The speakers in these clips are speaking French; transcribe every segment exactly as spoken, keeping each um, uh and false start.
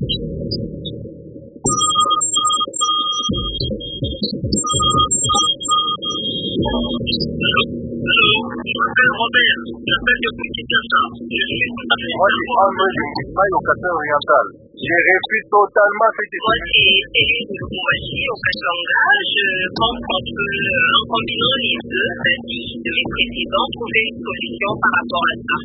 Robert, j'appelle depuis Kinshasa. Je suis tout à fait. Moi, je suis André du Kifaï au Cap-Vert oriental. J'ai réfléchi totalement à cette Moi, c'est Élie de Lubumbashi au Katanga. Je pense qu'on peut, en combinant les deux avis de mes précédents, trouver une solution par rapport à ça.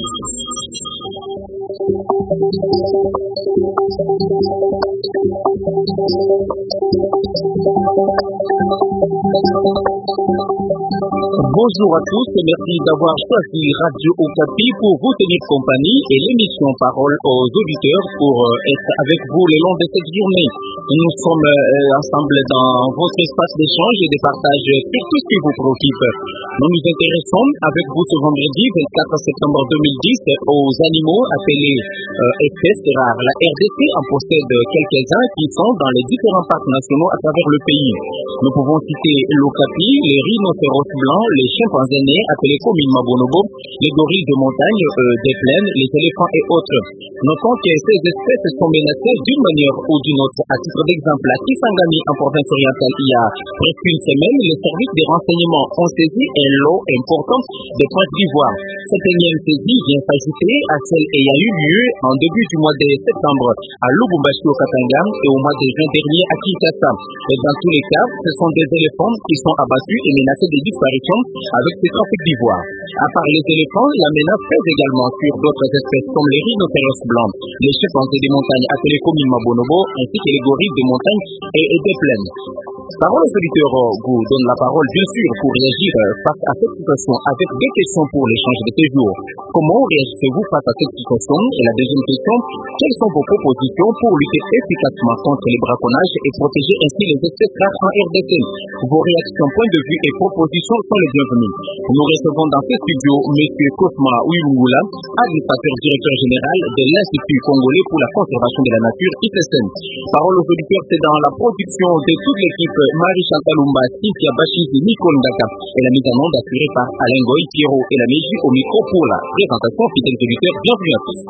Bonjour à tous et merci d'avoir choisi Radio Okapi pour vous tenir compagnie et l'émission Parole aux auditeurs pour être avec vous le long de cette journée. Nous sommes euh, ensemble dans votre espace d'échange et de partage sur tout ce qui vous préoccupe. Nous nous intéressons avec vous ce vendredi vingt-quatre septembre deux mille dix aux animaux appelés euh, espèces rares. La R D C en possède quelques-uns qui sont dans les différents parcs nationaux à travers le pays. Nous pouvons citer l'okapi, les rhinocéros blancs, les chimpanzés nés appelés communément bonobo, les gorilles de montagne, euh, des plaines, les éléphants et autres. Notons que ces espèces sont menacées d'une manière ou d'une autre. À titre d'exemple, à Kisangani, en province orientale, il y a presque une semaine, les services de renseignement ont saisi un lot important de Côte d'Ivoire. Cette énième saisie vient s'ajouter à celle ayant eu lieu en début du mois de septembre à Lubumbashi au Katanga et au mois de juin dernier à Kinshasa. Et dans tous les cas, ce sont des éléphants qui sont abattus et menacés de disparition avec ces trafics d'ivoire. À part les éléphants, la menace pèse également sur d'autres espèces comme les rhinocéros blancs, les chimpanzés des montagnes appelés communément bonobo, ainsi que les gorilles de montagne et, et des plaines. Parole aux auditeurs, vous donne la parole bien sûr pour réagir face à cette situation avec deux questions pour l'échange de ce jour. Comment réagissez-vous face à cette situation? Et la deuxième question, quelles sont vos propositions pour lutter efficacement contre les braconnages et protéger ainsi les espèces rares en R D C? Vos réactions, points de vue et propositions sont les bienvenus. Nous recevons dans ce studio M. Kosma Ouimougoula, administrateur directeur général de l'Institut congolais pour la conservation de la nature, I C S N. Parole aux auditeurs, c'est dans la production de toute l'équipe Marie-Chantal Lumba, Cynthia Bachizi, Nicole Ndaka et la mise en onde assurée par Alain Goy, Pierrot et la Mégie au micro pour la présentation. Fidèles auditeurs, bienvenue à tous.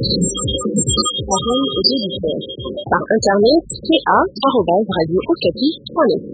Parole aux auditeurs par internet c a arobase radio okapi point net.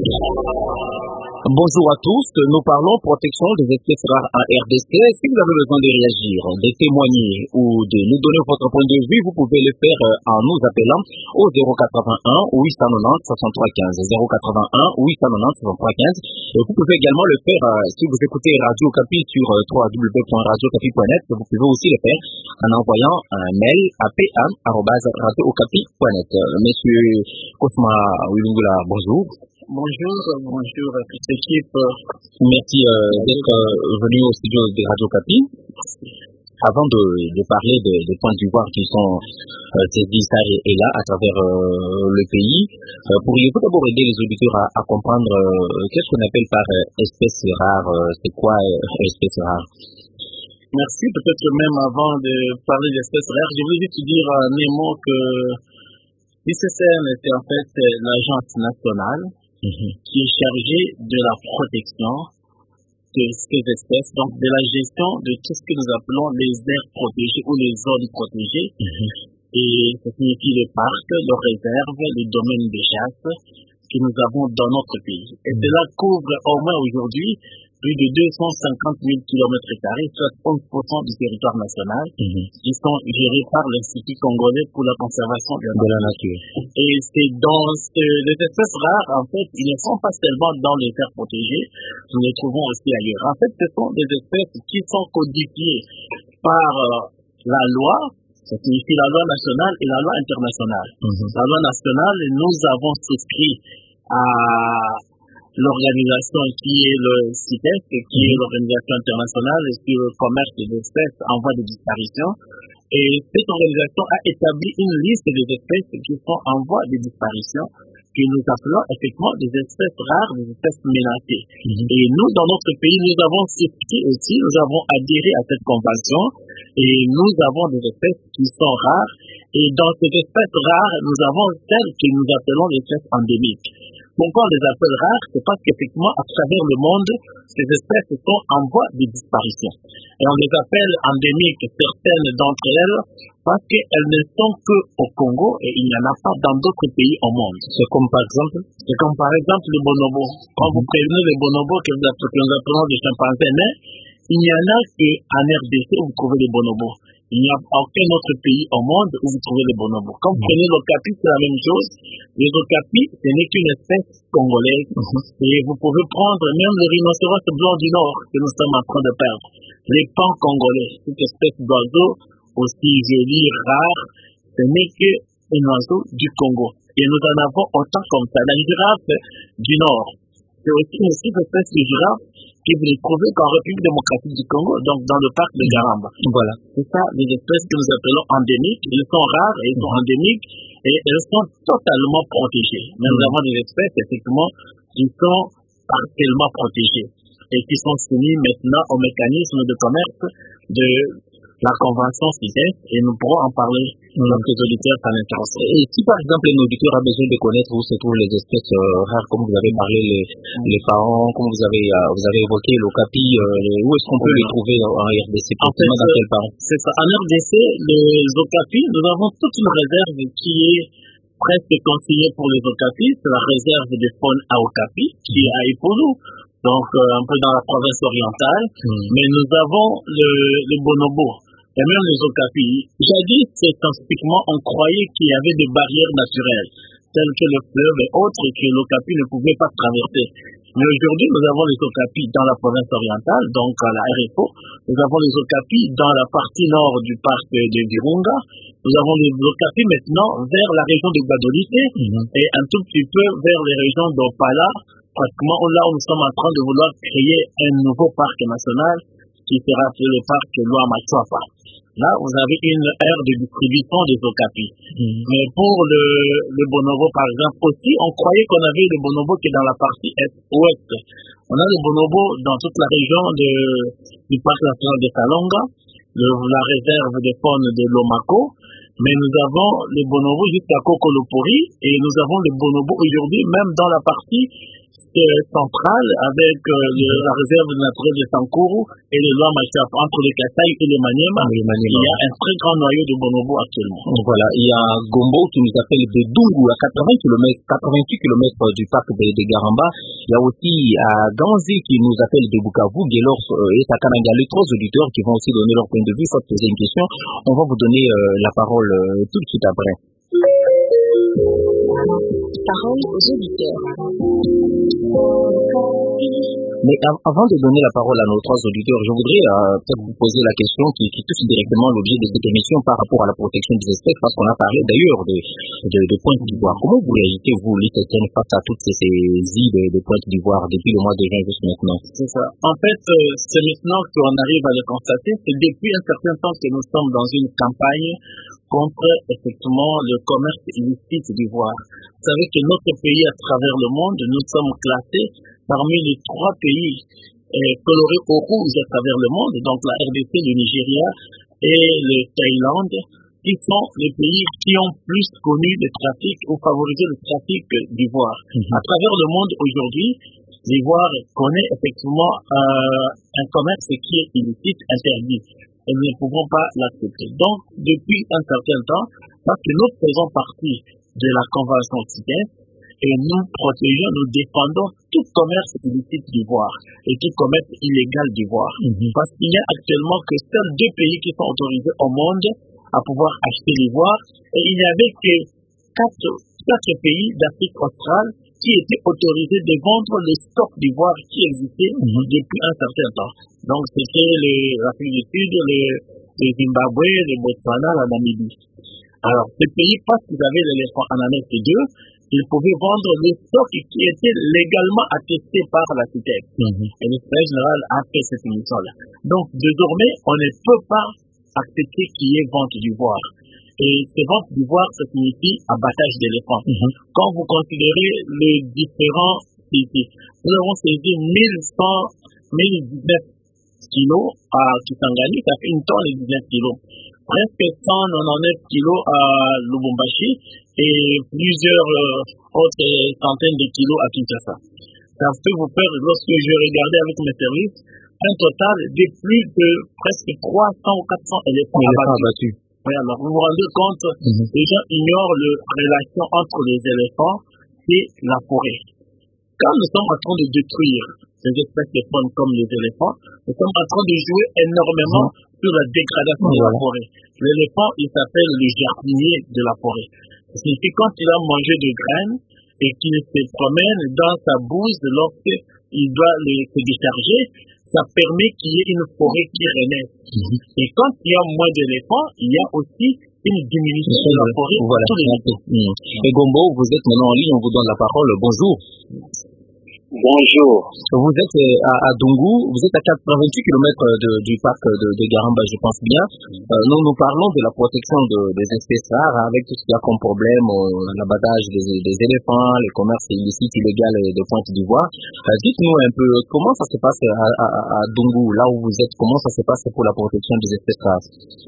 Bonjour à tous, nous parlons protection des espèces rares en R D C. Si vous avez besoin de réagir, de témoigner ou de nous donner votre point de vue, vous pouvez le faire en nous appelant au zéro quatre-vingt-un huit cent quatre-vingt-dix soixante-trois quinze. zéro quatre-vingt-un huit cent quatre-vingt-dix soixante-trois quinze. Et vous pouvez également le faire euh, si vous écoutez Radio Okapi sur euh, w w w point radio okapi point net. Vous pouvez aussi le faire en envoyant un mail à p a arobase radio okapi point net. Euh, Monsieur Kosma Ouimougoula, bonjour. Bonjour, bonjour à toute l'équipe. Merci euh, d'être euh, venu au studio de Radio Okapi. Avant de, de parler de, des points d'ivoire qui sont euh, saisis ça et, et là à travers euh, le pays, euh, pourriez-vous d'abord aider les auditeurs à, à comprendre euh, qu'est-ce qu'on appelle par euh, espèce rare, euh, c'est quoi euh, espèce rare? Merci. Peut-être même avant de parler d'espèces rares, je voulais juste dire en un mot que l'I C S N était en fait l'agence nationale Mm-hmm. qui est chargé de la protection de ces espèces, donc de la gestion de tout ce que nous appelons les aires protégées ou les zones protégées. Mm-hmm. Et ça signifie les parcs, les réserves, les domaines de chasse que nous avons dans notre pays. Et mm-hmm. cela couvre au moins aujourd'hui plus de deux cent cinquante mille kilomètres carrés, soit onze pour cent du territoire national, mm-hmm. qui sont gérés par l'Institut congolais pour la conservation de la, de la nature. Et c'est dans ce, les espèces rares, en fait, ils ne sont pas seulement dans les aires protégées, nous les trouvons aussi ailleurs. En fait, ce sont des espèces qui sont codifiées par euh, la loi, ça signifie la loi nationale et la loi internationale. Mm-hmm. La loi nationale, nous avons souscrit à l'organisation qui est le C I T E S, qui est l'organisation internationale sur le commerce des espèces en voie de disparition. Et cette organisation a établi une liste des espèces qui sont en voie de disparition, que nous appelons effectivement des espèces rares, des espèces menacées. Mm-hmm. Et nous, dans notre pays, nous avons souscrit aussi, nous avons adhéré à cette convention, et nous avons des espèces qui sont rares. Et dans ces espèces rares, nous avons celles que nous appelons les espèces endémiques. Pourquoi on les appelle rares? C'est parce qu'effectivement, à travers le monde, ces espèces sont en voie de disparition. Et on les appelle endémiques, certaines d'entre elles, parce qu'elles ne sont qu'au Congo et il n'y en a pas dans d'autres pays au monde. C'est comme par exemple C'est comme par exemple le bonobo. Quand vous prenez le bonobo que nous appelons des chimpanzés nains, il n'y en a qu'en R D C où vous trouvez les bonobos. Il n'y a aucun autre pays au monde où vous trouvez les bonobos. Quand vous prenez l'okapi, c'est la même chose. Les okapis, ce n'est qu'une espèce congolaise. Mm-hmm. Et vous pouvez prendre même le rhinocéros blanc du Nord que nous sommes en train de perdre. Les pans congolais, cette espèce d'oiseau aussi joli, rare, ce n'est qu'un oiseau du Congo. Et nous en avons autant comme ça. La girafe du Nord, c'est aussi une espèce de girafe que vous les trouvez qu'en République démocratique du Congo, donc dans le parc de Garamba. Voilà. C'est ça, les espèces que nous appelons endémiques. Elles sont rares, elles sont endémiques et elles sont totalement protégées. Mais nous avons des espèces, effectivement, qui sont partiellement protégées et qui sont soumises maintenant au mécanisme de commerce de la convention CITES et nous pourrons en parler dans les auditeurs ça l'intéresse. Et si par exemple un auditeur a besoin de connaître où se trouvent les espèces euh, rares, comme vous avez parlé, les, les pharaons, comme vous avez, euh, vous avez évoqué l'okapi, euh, où est-ce qu'on peut oui. les trouver en R D C? En fait, dans quel parent? C'est ça. En R D C, les okapis, nous avons toute une réserve qui est presque conseillée pour les okapis. C'est la réserve de faune à Okapi, qui est à Ipulu. Donc, euh, un peu dans la province orientale. Mm. Mais nous avons le, le bonobo. Et même les okapis. Jadis, scientifiquement, on croyait qu'il y avait des barrières naturelles, telles que le fleuve et autres, et que l'okapi ne pouvait pas traverser. Mais aujourd'hui, nous avons les okapis dans la province orientale, donc à la R F O. Nous avons les okapis dans la partie nord du parc de Virunga. Nous avons les okapis maintenant vers la région de Badolite mm-hmm. et un tout petit peu vers les régions d'Opala, pratiquement là où nous sommes en train de vouloir créer un nouveau parc national qui sera le parc Loa-Machuapa. Là, vous avez une aire de distribution des okapis. Mmh. Mais pour le, le bonobo, par exemple, aussi, on croyait qu'on avait le bonobo qui est dans la partie est-ouest. On a le bonobo dans toute la région de, du parc national de Kalonga, le, la réserve de faune de Lomako. Mais nous avons le bonobo jusqu'à Kokolopori et nous avons le bonobo aujourd'hui même dans la partie centrale avec euh, le, la réserve naturelle de Sankuru et le Loa-Machuapa entre le Kasaï et le Maniema. Il y a un très grand noyau de bonobo actuellement. Voilà, il y a Gombo qui nous appelle de Dungu à quatre-vingts kilomètres, quatre-vingt-huit kilomètres du parc de, de Garamba. Il y a aussi à Ganzi qui nous appelle de Bukavu, Guélor et Takananga, les trois auditeurs qui vont aussi donner leur point de vue, soit poser une question. On va vous donner euh, la parole euh, tout de suite après. Parole aux auditeurs. Mais av- avant de donner la parole à nos trois auditeurs, je voudrais euh, peut-être vous poser la question qui, qui touche directement l'objet de cette émission par rapport à la protection des espèces, parce qu'on a parlé d'ailleurs de, de, de Pointe d'Ivoire. Comment vous réagissez, vous, l'I C T N, face à toutes ces, ces îles de, de Pointe d'Ivoire depuis le mois de juin jusqu'à maintenant? C'est ça. En fait, euh, c'est maintenant qu'on arrive à le constater, c'est depuis un certain temps que nous sommes dans une campagne contre, effectivement, le commerce illicite d'ivoire. Vous savez que notre pays, à travers le monde, nous sommes classés parmi les trois pays euh, colorés au rouge à travers le monde, donc la R D C, le Nigeria et le Thaïlande, qui sont les pays qui ont plus connu le trafic ou favorisé le trafic d'ivoire. Mm-hmm. À travers le monde aujourd'hui, l'ivoire connaît effectivement euh, un commerce qui est illicite, interdit. Et nous ne pouvons pas l'accepter. Donc, depuis un certain temps, parce que nous faisons partie de la Convention CITES, et nous protégeons, nous défendons tout commerce illicite d'ivoire et tout commerce illégal d'ivoire. Mm-hmm. Parce qu'il n'y a actuellement que seuls deux pays qui sont autorisés au monde à pouvoir acheter l'ivoire, et il n'y avait que quatre, quatre pays d'Afrique australe qui étaient autorisés de vendre les stocks d'ivoire qui existaient mm-hmm. depuis un certain temps. Donc, c'était l'Afrique du Sud, le, le Zimbabwe, le Botswana, la Namibie. Alors, ces pays, parce qu'ils avaient l'éléphant en Amérique deux, ils pouvaient vendre les stocks qui étaient légalement attestés par la CITES. Mm-hmm. Et le secrétaire général a fait cette émission-là. Donc, désormais, on ne peut pas accepter qu'il y ait vente d'ivoire. Et ces ventes d'ivoire, ça signifie abattage d'éléphants. Mm-hmm. Quand vous considérez les différents sites, nous avons saisi mille cent, mille dix-neuf kilos à Kisangani, ça fait une tonne et dix-neuf kilos. presque cent quatre-vingt-dix-neuf kilos à Lubumbashi et plusieurs euh, autres centaines de kilos à Kinshasa. Ça peut vous faire, lorsque je regardais avec mes services, un total de plus de presque trois cents ou quatre cents éléphants abattus. Oui, alors vous vous rendez compte, mm-hmm. les gens ignorent la relation entre les éléphants et la forêt. Quand nous sommes en train de détruire les espèces de faune comme les éléphants, nous sommes en train de jouer énormément mmh. sur la dégradation mmh. de la forêt. L'éléphant, il s'appelle le jardinier de la forêt. C'est quand il a mangé des graines et qu'il se promène dans sa bouse lorsqu'il doit les, se décharger, ça permet qu'il y ait une forêt qui renaisse. Mmh. Et quand il y a moins d'éléphants, il y a aussi une diminution de la forêt. Voilà. Mmh. Et Gombo, vous êtes maintenant en ligne, on vous donne la parole. Bonjour. Bonjour. Vous êtes à, à Dungu, vous êtes à quatre-vingt-huit kilomètres de, du parc de, de Garamba, je pense bien. Euh, nous nous parlons de la protection de, des espèces rares avec tout ce qu'il y a comme problème, euh, l'abattage des, des éléphants, les commerces illicites, illégaux de Pointe d'Ivoire. Euh, dites-nous un peu, comment ça se passe à, à, à Dungu, là où vous êtes, comment ça se passe pour la protection des espèces rares?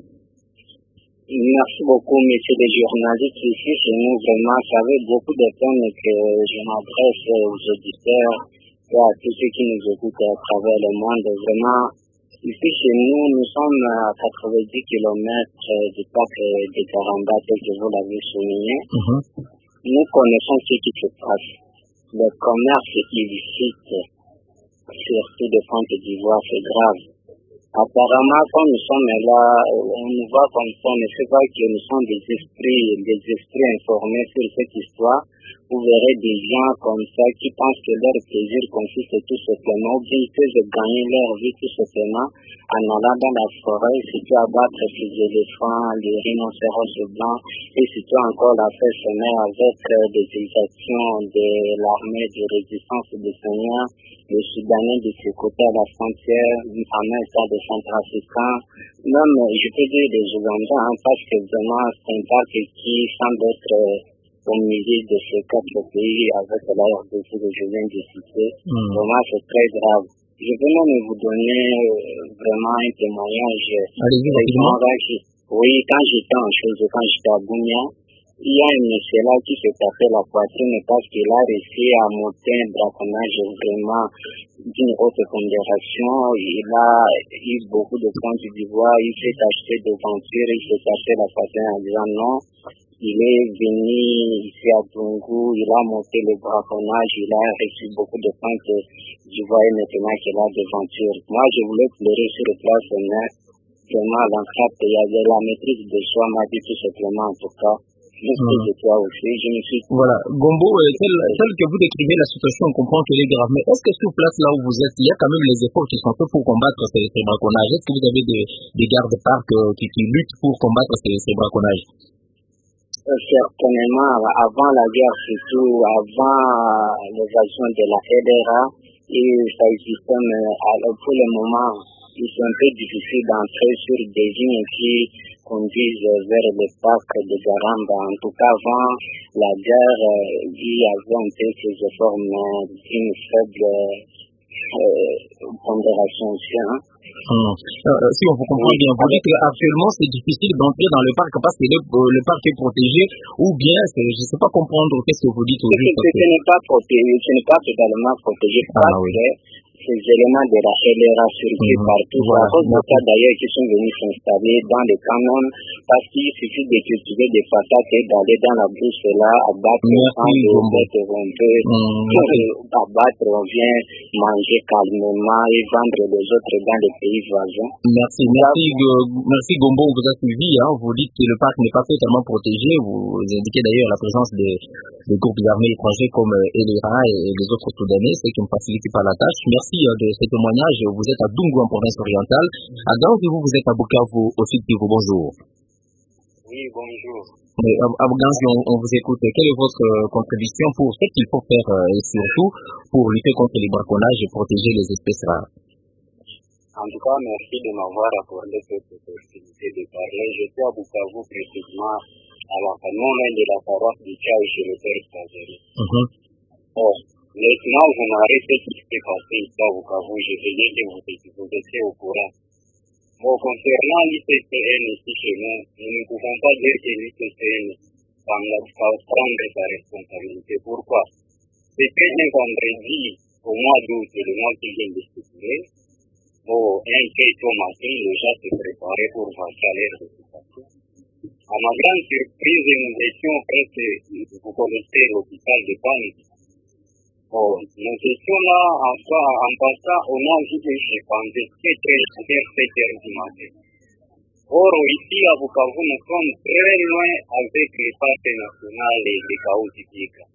Merci beaucoup, messieurs les journalistes. Ici, chez nous, vraiment, ça fait beaucoup de temps que je m'adresse aux auditeurs et à tous ceux qui nous écoutent à travers le monde. Vraiment, ici, chez nous, nous sommes à quatre-vingt-dix kilomètres du parc de Garamba, tel que vous l'avez souligné. Mm-hmm. Nous connaissons ce qui se passe. Le commerce illicite, surtout de Pointe d'Ivoire, c'est grave. Apparemment, quand nous sommes là, on nous voit comme ça, mais c'est pas que nous sommes des esprits, des esprits informés sur cette histoire. Vous verrez des gens comme ça qui pensent que leur plaisir consiste tout simplement, ou bien ils peuvent gagner leur vie tout simplement en allant dans la forêt, surtout abattre ces éléphants, les rhinocéros blancs, et surtout encore la faire semer avec des exactions de l'armée de résistance des Seigneurs, les Soudanais de ce côté à la frontière, en même temps des Centrafricains, même, je peux dire des Ougandais, hein, parce que vraiment, c'est un parc qui semble être au milieu de ces quatre pays avec la R D C que je viens de citer. Mm. Vraiment, c'est très grave. Je veux même vous donner euh, vraiment un témoignage. Allez-y, rapidement. Oui, quand j'étais en chose, quand j'étais à Bounia, il y a un monsieur là qui s'est tapé la poitrine parce qu'il a réussi à monter un braconnage vraiment d'une haute pondération. Il a eu beaucoup de Pointe d'Ivoire, il s'est acheté des ventures, il s'est tapé la poitrine en disant non. Il est venu ici à Dungu, il a monté le braconnage, il a reçu beaucoup de Pointe d'Ivoire et maintenant qu'il a des ventures. Moi, je voulais pleurer sur le place, mais vraiment, l'entrave, il y avait la maîtrise de soi, m'a dit tout simplement en tout cas. Mmh. De toi aussi, je me suis... Voilà, Gombo, euh, tel, tel que vous décrivez la situation, on comprend qu'elle est grave, mais est-ce que sur place là où vous êtes, il y a quand même les efforts qui sont faits pour combattre ces, ces braconnages? Est-ce que vous avez des, des gardes-parcs euh, qui, qui luttent pour combattre ces, ces braconnages? Certainement, avant la guerre, surtout avant l'évasion de la F D R A, et ça existait, mais alors pour le moment, il est un peu difficile d'entrer sur des lignes qui conduisent vers le parc de Garamba. En tout cas, avant la guerre, il y avait un peu ces efforts, mais une faible euh, pondération aussi. Hein. Hum. Euh, si on vous comprend oui, bien, vous dites qu'actuellement c'est difficile d'entrer dans le parc parce que le, le parc est protégé, ou bien, je ne sais pas comprendre qu'est-ce que vous dites. Ce n'est pas protégé, ce n'est pas totalement protégé ah, parce oui. que ces éléments de la F D R A circulent mmh. partout. Voilà. À cause de ça, d'ailleurs, qui sont venus s'installer dans les canons, parce qu'il suffit de cultiver des patates et d'aller dans la brousse là, abattre sans de bêtes rompées, abattre, on vient manger calmement et vendre les autres dans les pays voisins. Merci, merci, merci Gombo, on vous a suivi, hein. Vous dites que le parc n'est pas totalement protégé, vous indiquez d'ailleurs la présence des, des groupes armés étrangers comme L R A et les autres Soudanais, ce qui ne facilite pas la tâche. Merci de ce témoignage. Vous êtes à Dungu en province orientale. À Ganzi, vous, vous êtes à Bukavu au sud Kivu. Bonjour. Oui, bonjour. Et à, à Ganzi, on, on vous écoute. Quelle est votre euh, contribution pour ce qu'il faut faire euh, et surtout pour lutter contre les braconnages et protéger les espèces rares? En tout cas, merci de m'avoir accordé cette opportunité de parler. Je suis à Bukavu précisément à la non de la paroisse du Tchao chez le Père Kazeri. Mm-hmm. Oh. Maintenant, vous m'arrêtez ce qui s'est passé ici à Bukavu, je venais de vous, vous étiez au courant. Bon, concernant l'I P C N ici chez nous, nous ne pouvons pas dire que l'I P C N va prendre sa responsabilité. Pourquoi? C'était un vendredi au mois d'août, le mois qui vient de se couler. Bon, un quai au matin, les gens se préparaient pour vaquer à leur occupation. À ma grande surprise, nous étions presque, vous connaissez l'hôpital de Panne. Bon, nous étions là, en, en passant, on a vu des chimpanzés très très vers sept heures du matin. Or, ici à Bukavu, nous sommes très loin avec les parcs nationaux et les Kaouti-Tika.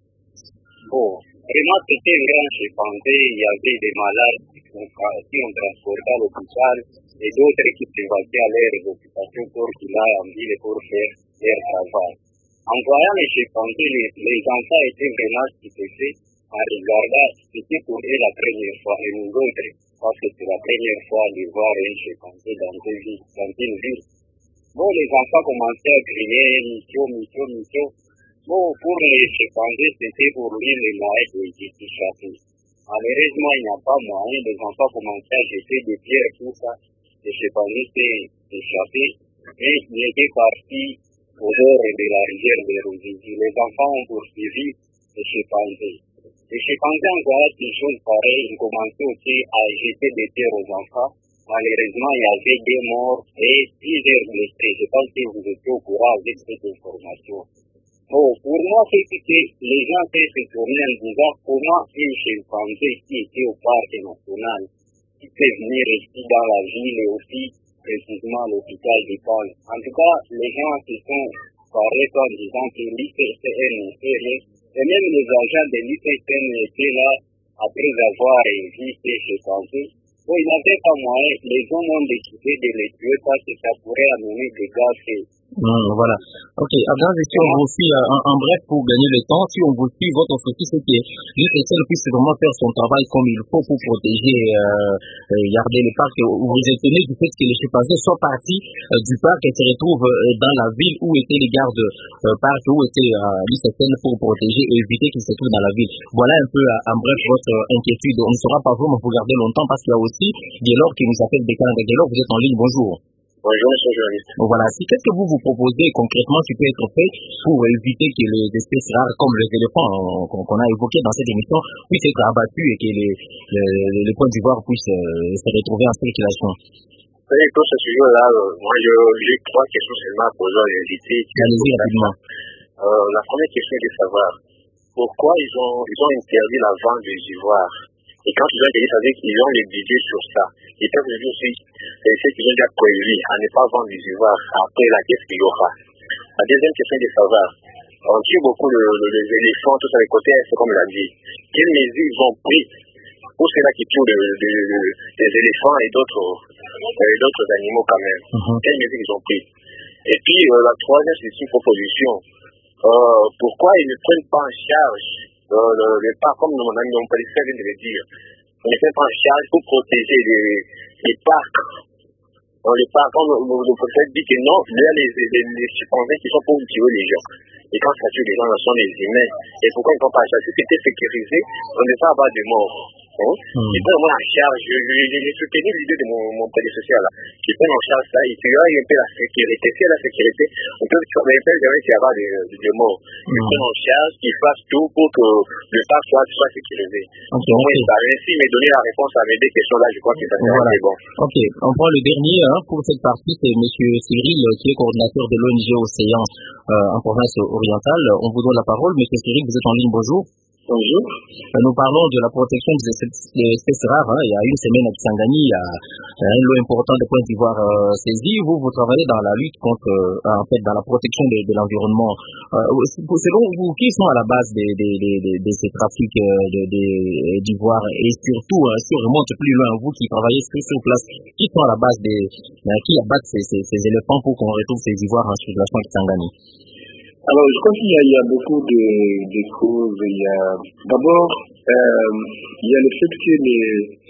Bon, vraiment, c'était un grand chimpansé, il y avait des malades qui ont transporté à l'hôpital et d'autres qui s'évacuaient à leurs occupations pour qu'ils aillent en ville pour faire leur travail. En voyant les chimpansés, les, les enfants étaient vraiment stupéfaits en regardant, c'était pour eux la première fois, et nous autres, parce que c'est la première fois de voir un chimpansé dans une ville. Dans une ville. Bon, les enfants commençaient à crier, Micho, Micho, Micho. Bon, pour les chimpansés, c'était pour lui les moyens de s'échapper. Malheureusement, il n'y a pas moyen, les enfants commençaient à jeter des pierres, tout ça. Les chimpansés s'est échappé, et il était parti au bord de la rivière de Ruzizi. Les enfants ont poursuivi les chimpansés. Les chimpansés, en voyant des choses pareilles, ils commençaient aussi à jeter des pierres aux enfants. Malheureusement, il y avait des morts et plusieurs blessés. Je pense que vous étiez au courant avec cette information. Oh, pour moi, c'est que les gens qui se tournaient en disant comment un chimpanzé qui était au parc national, qui peut venir ici dans la ville et aussi précisément à l'hôpital de Panne. En tout cas, les gens se sont parlés en disant que l'I P C N ne fait rien. Et même les agents de l'I P C N étaient là après avoir vu ces chimpansés. Bon, ils n'avaient pas moyen, les hommes ont décidé de les tuer parce que ça pourrait amener des gaz. Mmh, voilà. Ok, Abdel, si on vous suit en, en bref pour gagner le temps, si on vous suit, votre souci c'est que l'I P C N puisse vraiment faire son travail comme il faut pour protéger, euh, euh, garder le parc. Vous vous étonnez du fait que les chimpansés soient partis euh, du parc et se retrouvent euh, dans la ville où étaient les gardes euh, parc, où était euh, l'I P C N pour protéger et éviter qu'ils se trouvent dans la ville. Voilà un peu euh, en bref votre euh, inquiétude. On ne saura pas vraiment vous garder longtemps parce qu'il y a aussi Guélor qui nous appelle des Canada. Guélor, vous êtes en ligne, bonjour. Bonjour, monsieur le journaliste. Voilà. Si, qu'est-ce que vous vous proposez concrètement qui peut être fait pour éviter que les espèces rares comme les éléphants qu'on, qu'on a évoqués dans cette émission puissent être abattus et que les, les, les Côte d'Ivoire puissent euh, se retrouver en circulation? Vous savez, pour ce sujet-là, euh, moi, je, j'ai trois questions seulement à poser à l'invité. Allez-y rapidement. Euh, la première question est de savoir pourquoi ils ont, ils ont interdit la vente des ivoires. Et quand ils ont interdit, ça veut dire qu'ils ont les budgets sur ça. Et quand je dis aussi, c'est ce qu'ils ont déjà prévu à ne pas vendre des ivoires après la caisse qu'il y aura. La deuxième question est de savoir, on tue beaucoup le, le, les éléphants, tout ça, les côtés est, comme il a dit. Quelles mesures ils ont pris pour ceux-là qui tuent le, le, le, les éléphants et d'autres, euh, d'autres animaux quand même? Uh-huh. Quelles mesures ils ont pris? Et puis, euh, la troisième, c'est une proposition. Euh, pourquoi ils ne prennent pas en charge euh, le, le parc, comme mon ami mon policier vient de le dire, on ne prend pas en charge pour protéger les, les parcs. Dans les parcs, comme le, le policier dit que non, il y a les, les, les chimpansés qui sont pour tuer les gens. Et quand ça tue les gens, ce sont les humains. Et pourquoi ils ne prennent pas en charge? Si c'était sécurisé, on ne va pas avoir de morts. Hein? Mm. Ils prennent en charge, j'ai soutenu l'idée de mon, mon prédécesseur là, qui prennent en charge ça, et puis là, il y a un peu la sécurité. Si la sécurité, on peut jamais qu'il y avoir de, de, de morts. Mm. Ils prennent en charge, ils fassent tout pour que le parc soit, soit sécurisé. Okay, Moi, okay. Ça a réussi, mais donner la réponse à mes deux questions là, je crois que ça sera voilà. Bon. Ok, on prend le dernier hein, pour cette partie, c'est M. Cyril, qui est coordinateur de l'O N G Océan euh, en province orientale. On vous donne la parole. M. Cyril, vous êtes en ligne, bonjour. Bonjour. Nous parlons de la protection des espèces rares. Hein. Il y a une semaine à Kisangani, il y a un lot important de Côte d'Ivoire euh, saisi. Vous, vous travaillez dans la lutte contre, euh, en fait, dans la protection de, de l'environnement. Euh, selon vous, qui sont à la base de, de, de, de, de ces trafics de, de, d'ivoire et surtout, euh, si on remonte plus loin, vous qui travaillez sur, sur place, qui sont à la base des, euh, qui abattent ces, ces, ces éléphants pour qu'on retrouve ces ivoires en circulation à Kisangani? Alors, je crois qu'il y a, il y a beaucoup de, de causes. Il y a, d'abord, euh, il y a le fait que les,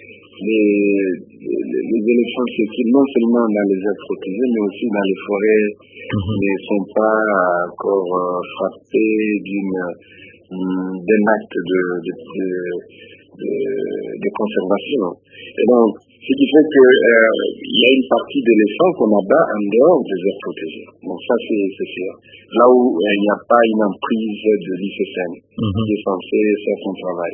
les, les, les éléphants circulent non seulement dans les aires protégées, mais aussi dans les forêts, mm-hmm. ne sont pas encore euh, frappés d'une, d'un acte de, de, de, de, de conservation. Et donc, ce qui fait que euh, il y a une partie d'éléphants qu'on abat en dehors des aires protégées. Donc ça, c'est, c'est sûr. Là où il euh, n'y a pas une emprise de l'I C C N mm-hmm. qui est censé faire son travail.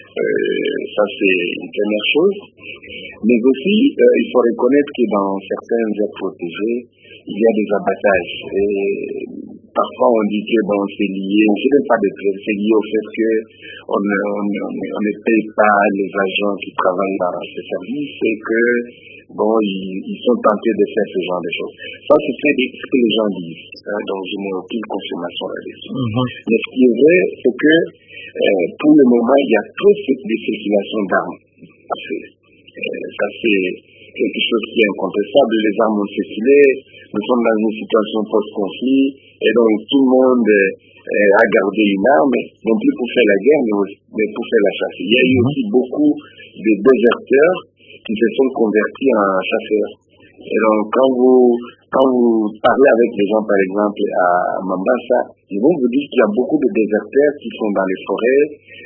Euh, ça, c'est une première chose. Mais aussi, euh, il faut reconnaître que dans certaines aires protégées, il y a des abattages. Et parfois, on dit que bon, c'est lié, je n'ai pas de preuves, c'est lié au fait qu'on ne, on, on, on ne paye pas les agents qui travaillent dans ces services et que, bon, ils, ils sont tentés de faire ce genre de choses. Ça, c'est ce que les gens disent. Hein, donc, je n'ai aucune confirmation là-dessus. Mm-hmm. Mais ce qui est vrai, c'est que, euh, pour le moment, il y a trop de circulation d'armes. Parce que, euh, ça, c'est quelque chose qui est incontestable. Les armes ont circulé. Nous sommes dans une situation post-conflit. Et donc, tout le monde euh, a gardé une arme, non plus pour faire la guerre, mais pour faire la chasse. Il y a eu aussi beaucoup de déserteurs qui se sont convertis en chasseurs. Et donc, quand vous, quand vous parlez avec les gens, par exemple, à Mambasa, ils vont vous dire qu'il y a beaucoup de déserteurs qui sont dans les forêts,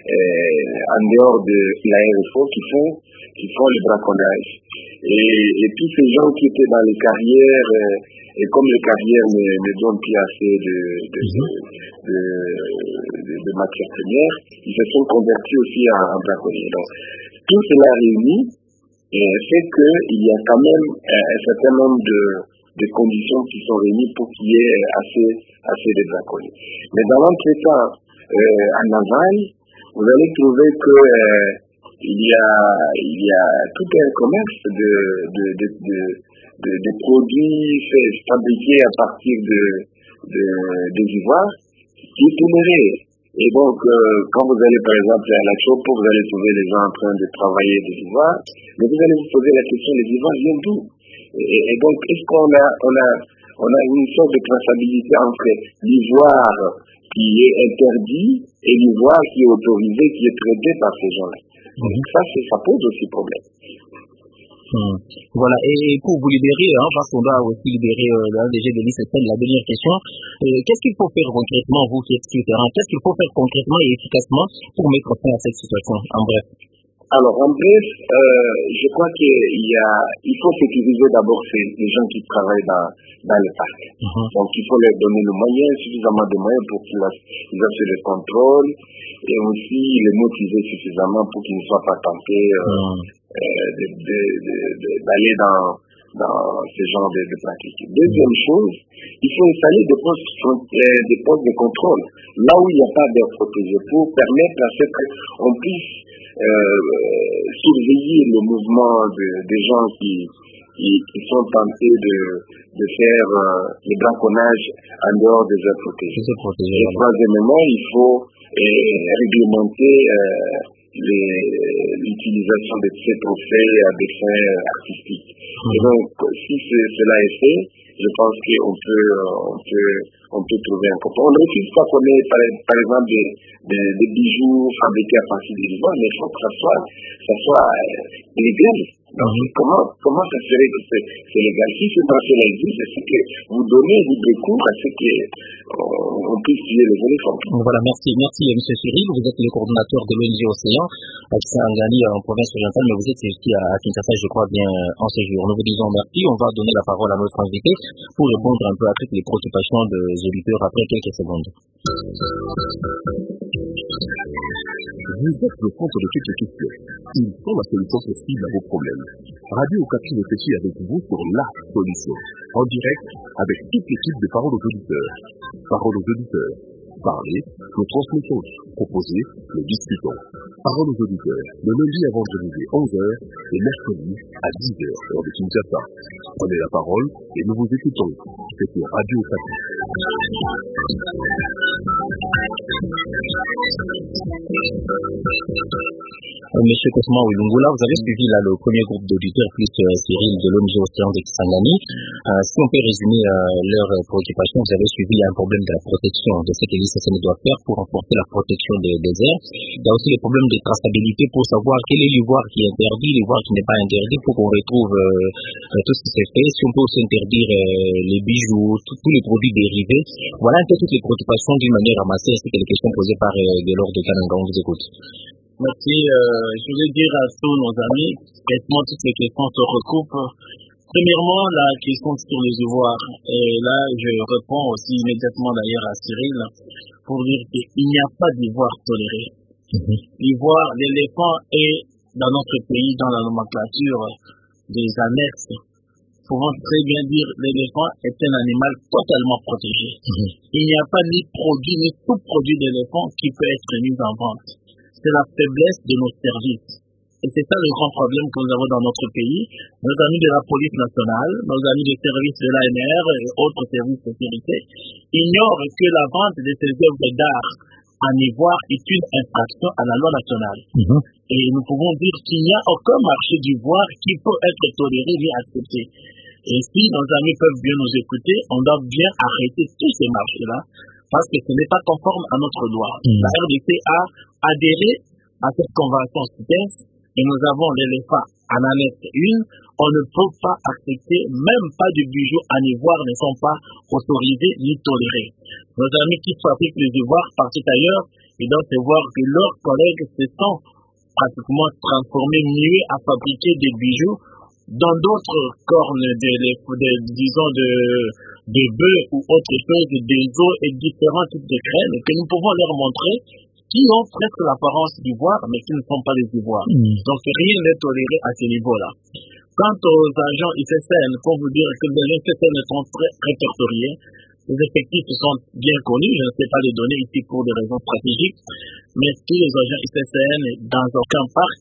euh, en dehors de la R F O, qui font, qui font le braconnage. Et, et tous ces gens qui étaient dans les carrières, euh, et comme les carrières ne, ne donnent plus assez de, de, de, de, de, de matières premières, ils se sont convertis aussi en, en braconniers. Donc, tout cela réuni euh, fait qu'il y a quand même euh, un certain nombre de, de conditions qui sont réunies pour qu'il y ait assez, assez de braconniers. Mais dans l'entretemps, euh, en aval, vous allez trouver que euh, il y a, il y a tout un commerce de, de, de, de De, de produits fabriqués à partir de, de, des ivoires qui est toléré. Et donc, euh, quand vous allez par exemple à la Chopo, vous allez trouver les gens en train de travailler des ivoires, mais vous allez vous poser la question, les ivoires viennent d'où? et, et donc, est-ce qu'on a, on a, on a une sorte de traçabilité entre l'ivoire qui est interdit et l'ivoire qui est autorisé, qui est traité par ces gens-là? Donc ça, ça pose aussi problème. Hmm. Voilà, et pour vous libérer, hein, parce qu'on doit aussi libérer euh, le D G de l'I C C N, la dernière question, euh, qu'est-ce qu'il faut faire concrètement, vous qui êtes sur le terrain, qu'est-ce qu'il faut faire concrètement et efficacement pour mettre fin à cette situation, en bref? Alors, en bref, euh, je crois qu'il y a, il faut sécuriser d'abord ces, les gens qui travaillent dans, dans le parc. Mm-hmm. Donc, il faut leur donner le moyen, suffisamment de moyens pour qu'ils assurent le contrôle et aussi les motiver suffisamment pour qu'ils ne soient pas tentés euh, mm. euh, de, de, de, de, d'aller dans, dans ce genre de, de pratiques. Deuxième chose, il faut installer des postes, euh, des postes de contrôle là où il n'y a pas d'air protégé pour permettre à ce qu'on puisse Euh, surveiller le mouvement de, des gens qui, qui, qui sont tentés de, de faire euh, le braconnage en dehors des aires protégées. Et troisièmement, il faut euh, réglementer euh, les, l'utilisation de ces trophées à des fins artistiques. Mmh. Et donc, si cela est fait, je pense qu'on peut, on peut, on peut trouver un compromis. On ne refuse pas qu'on ait, par, par exemple, des, des, des bijoux fabriqués à partir des ivoires, mais il faut que ça soit, ça soit euh, légal. Donc, mmh. comment, comment ça serait que c'est, c'est légal? Si ce marché existe, c'est que vous donnez libre cours à ce qu'on puisse tuer les éléphants. Voilà, merci. Merci, M. Cyril. Vous êtes le coordonnateur de l'O N G Océan, qui s'est engagé en province orientale, mais vous êtes ici à Kinshasa, je crois bien, en séjour. Nous vous disons merci. On va donner la parole à notre invité pour répondre un peu à toutes les préoccupations des auditeurs après quelques secondes. Vous êtes le centre de toutes les questions. Ils sont la solution possible à vos problèmes. Radio Okapi réfléchit avec vous sur la solution. En direct, avec toute l'équipe de Paroles aux auditeurs. Paroles aux auditeurs. Parler, nous transmettons. Proposer, nous discutons. Paroles aux auditeurs. Le lundi à vendredi à onze heures et mercredi à dix heures, heure de Kinshasa. Prenez la parole et nous vous écoutons. C'est sur Radio Okapi. Monsieur Cosma Wilungula, vous avez suivi là le premier groupe d'auditeurs plus euh, Cyril de l'O N G Océan de Kisangani. Euh, si on peut résumer euh, leurs préoccupations, vous avez suivi un problème de la protection de ce que l'I C C N doit faire pour renforcer la protection des déserts. Il y a aussi le problème de traçabilité pour savoir quel est l'ivoire qui est interdit, l'ivoire qui n'est pas interdit, pour qu'on retrouve euh, tout ce qui s'est fait. Si on peut aussi interdire euh, les bijoux, tous les produits dérivés. Voilà un peu toutes les préoccupations d'une manière ramassée, ainsi que les questions posées par euh, Delors de Kananga. On vous écoute. Merci. Euh, je voulais dire à tous nos amis, effectivement, toutes ces questions se recoupent. Premièrement, la question sur les ivoires. Et là, je réponds aussi immédiatement d'ailleurs à Cyril pour dire qu'il n'y a pas d'ivoire toléré. Mm-hmm. L'ivoire, l'éléphant est dans notre pays, dans la nomenclature des annexes. Pouvons très bien dire l'éléphant est un animal totalement protégé. Mm-hmm. Il n'y a pas ni produit ni sous-produit d'éléphant qui peut être mis en vente. C'est la faiblesse de nos services. Et c'est ça le grand problème que nous avons dans notre pays. Nos amis de la police nationale, nos amis des services de l'A N R et autres services de sécurité ignorent que la vente de ces œuvres d'art en ivoire est une infraction à la loi nationale. Mm-hmm. Et nous pouvons dire qu'il n'y a aucun marché d'ivoire qui peut être toléré ni accepté. Et si nos amis peuvent bien nous écouter, on doit bien arrêter tous ces marchés-là parce que ce n'est pas conforme à notre loi. Mm-hmm. La R D C a adhéré à cette convention C I T E S et nous avons l'éléphant en annexe un. On ne peut pas accepter, même pas de bijoux en ivoire ne sont pas autorisés ni tolérés. Nos amis qui fabriquent les ivoires partout ailleurs, ils doivent savoir que leurs collègues se sont pratiquement transformés, muets à fabriquer des bijoux dans d'autres cornes, de, de, de, disons, de, de bœufs ou autre chose, des os et différents types de crèmes que nous pouvons leur montrer, qui ont presque l'apparence d'ivoire, mais qui ne sont pas des ivoires. Mm. Donc rien n'est toléré à ce niveau-là. Quant aux agents I C C N, il faut vous dire que les agents I C C N sont très répertoriés. Les effectifs sont bien connus, je ne sais pas les donner ici pour des raisons stratégiques, mais tous les agents I C C N, dans aucun parc,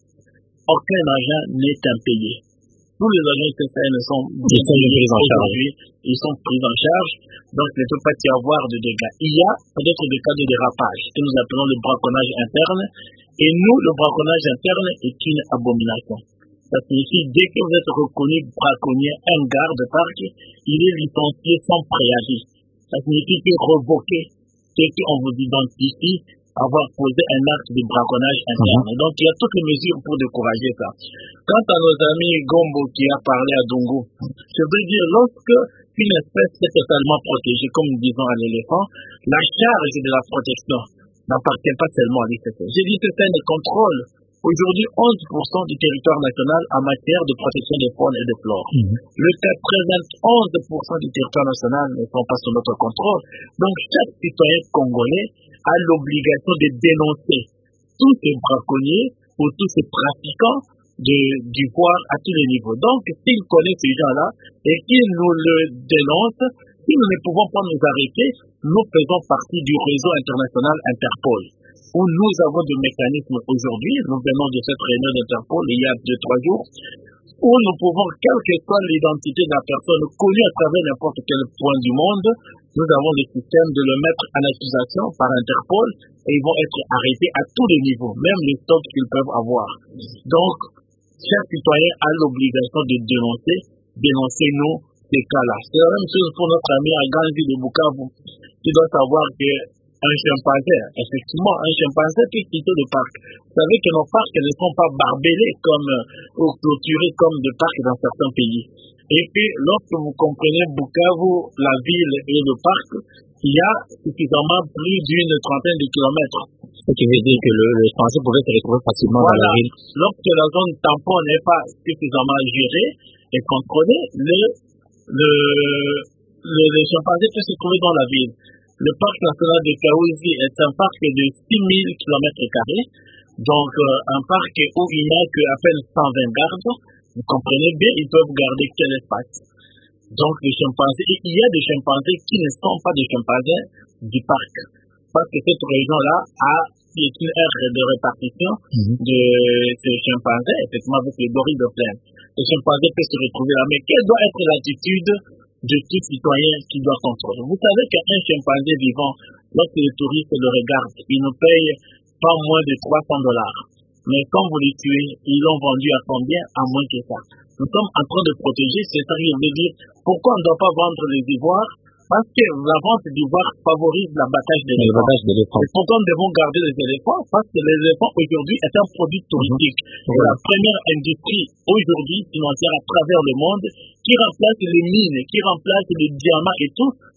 aucun agent n'est impayé. Tous les agents I C C N sont ils sont pris en charge. Ils sont pris en charge, donc il ne peut pas y avoir de dégâts. Il y a peut-être des cas de dérapage, que nous appelons le braconnage interne, et nous, le braconnage interne est une abomination. Ça signifie, dès que vous êtes reconnu braconnier, un garde-parc, il est licencié sans préavis. Ça signifie que revoquer ce qu'on vous identifie, avoir posé un acte de braconnage interne. Mm-hmm. Donc il y a toutes les mesures pour décourager ça. Quant à nos amis Gombo qui a parlé à Dongo, je veux dire, lorsque une espèce est totalement protégée, comme nous disons à l'éléphant, la charge de la protection n'appartient pas seulement à l'I C C N. J'ai dit que c'est un contrôle. Aujourd'hui, onze pour cent du territoire national en matière de protection des faunes et des flores. Mm-hmm. Le quatre-vingt-onze pour cent du territoire national ne sont pas sous notre contrôle. Donc chaque citoyen congolais a l'obligation de dénoncer tous ces braconniers ou tous ces pratiquants d'ivoire à tous les niveaux. Donc, s'ils connaissent ces gens-là et qu'ils nous le dénoncent, si nous ne pouvons pas nous arrêter, nous faisons partie du réseau international Interpol, où nous avons des mécanismes aujourd'hui. Nous venons de cette réunion d'Interpol il y a deux, trois jours, où nous pouvons, quelle que soit l'identité de la personne connue à travers n'importe quel point du monde, nous avons le système de le mettre en accusation par Interpol et ils vont être arrêtés à tous les niveaux, même les stocks qu'ils peuvent avoir. Donc, chaque citoyen a l'obligation de dénoncer, dénoncer nous ces cas-là. C'est la même chose pour notre ami à Ganzi de Bukavu, qui doit savoir que un chimpanzé, effectivement, un chimpanzé peut quitter le parc. Vous savez que nos parcs ne sont pas barbelés comme, ou clôturés comme des parcs dans certains pays. Et puis, lorsque vous comprenez Bukavu, la ville et le parc, il y a suffisamment plus d'une trentaine de kilomètres. Ce qui veut dire que le, le chimpanzé pouvait se retrouver facilement voilà. Dans la ville. Lorsque la zone tampon n'est pas suffisamment gérée et contrôlée, le, le, le, le chimpanzé peut se trouver dans la ville. Le parc national de Kaouzi est un parc de six mille kilomètres carrés, donc euh, un parc où il n'y a qu'à peine cent vingt gardes. Vous comprenez bien, ils peuvent garder quel espace. Donc les chimpanzés, il y a des chimpanzés qui ne sont pas des chimpanzés du parc, parce que cette région-là a une aire de répartition mm-hmm. de ces chimpanzés, effectivement avec les gorilles de plaine. Les chimpanzés peuvent se retrouver là, mais quelle doit être l'attitude de tout citoyen qui doit contrôler? Vous savez qu'un chimpanzé vivant, lorsque les touristes le regardent, ils nous payent pas moins de trois cents dollars. Mais quand vous les tuez, ils l'ont vendu à combien? À moins que ça. Nous sommes en train de protéger, c'est-à-dire de dire pourquoi on ne doit pas vendre les ivoires? Parce que la vente d'ivoire favorise l'abattage des éléphants. Et pourquoi nous devons garder les éléphants? Parce que les éléphants aujourd'hui est un produit touristique. C'est mmh. la première industrie aujourd'hui financière à travers le monde qui remplace les mines, qui remplace les diamants et tout.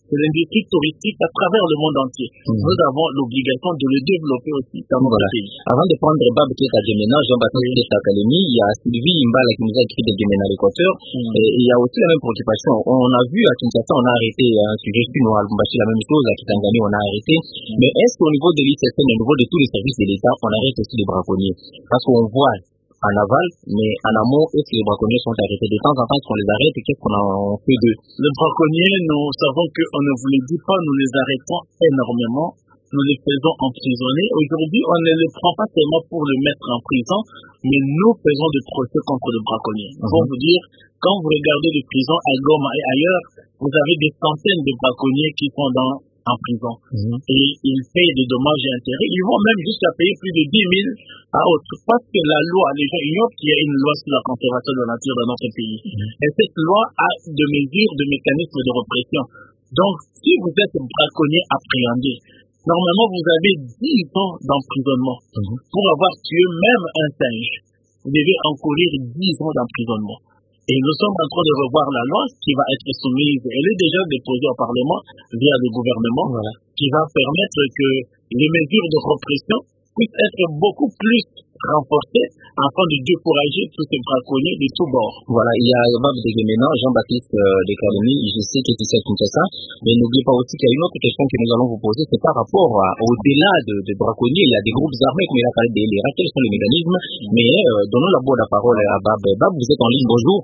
de l'industrie touristique à travers le monde entier. Mmh. Nous avons l'obligation de le développer aussi dans notre voilà. pays. Avant de prendre Bab qui est à Djemena, Jean-Baptiste qui est à Kalemi, il y a Sylvie Imbala qui nous a écrit de Djemena l'Équateur. Mmh. Et il y a aussi la même préoccupation. On a vu à Kinshasa, on a arrêté un sujet chinois, à Lubumbashi, la même chose, à Kitangani, on a arrêté. Mmh. Mais est-ce qu'au niveau de l'I C S N, au niveau de tous les services de l'État, on arrête aussi les braconniers? Parce qu'on voit en aval, mais en amont, est-ce que les braconniers sont arrêtés? De temps en temps, qu'on les arrête, et qu'est-ce qu'on en fait d'eux? Les braconniers, nous savons qu'on ne vous le dit pas, nous les arrêtons énormément, nous les faisons emprisonner. Aujourd'hui, on ne les prend pas seulement pour le mettre en prison, mais nous faisons des procès contre les braconniers. Mm-hmm. Pour vous dire, quand vous regardez les prisons à Goma et ailleurs, vous avez des centaines de braconniers qui sont dans en prison. Mmh. Et ils payent des dommages et intérêts. Ils vont même jusqu'à payer plus de dix mille à autres. Parce que la loi, les gens ignorent qu'il y a une loi sur la conservation de la nature dans notre pays. Mmh. Et cette loi a de mesures, de mécanismes de répression. Donc, si vous êtes braconnier appréhendé, normalement, vous avez dix ans d'emprisonnement. Mmh. Pour avoir tué même un singe, vous devez encourir dix ans d'emprisonnement. Et nous sommes en train de revoir la loi qui va être soumise, elle est déjà déposée au Parlement via le gouvernement, voilà. Qui va permettre que les mesures de répression puissent être beaucoup plus renforcées afin de décourager tous ces braconniers de tous bords. Voilà, il y a Bab de Gemena, Jean-Baptiste euh, de Kalemi, je sais que tu sais tout ça, mais n'oubliez pas aussi qu'il y a une autre question que nous allons vous poser, c'est par rapport à, au-delà de, de braconniers, il y a des groupes armés, comme il a parlé des L R A, quels sont les mécanismes, mais euh, donnons la bonne parole à Bab. Bab, vous êtes en ligne, bonjour.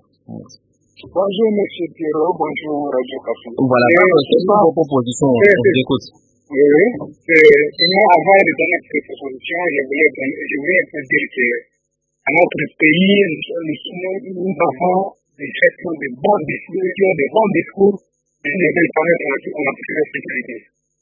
Bonjour, monsieur Pierrot, bonjour, Radio Café. Voilà, quelles sont vos propositions? On vous écoute. Oui, oui. Sinon, avant de donner cette proposition, je voulais, je voulais vous dire que à notre pays, nous, nous avons des chefs de bons discours, qui ont de bons discours, mais qui ne veulent pas mettre en application la sécurité.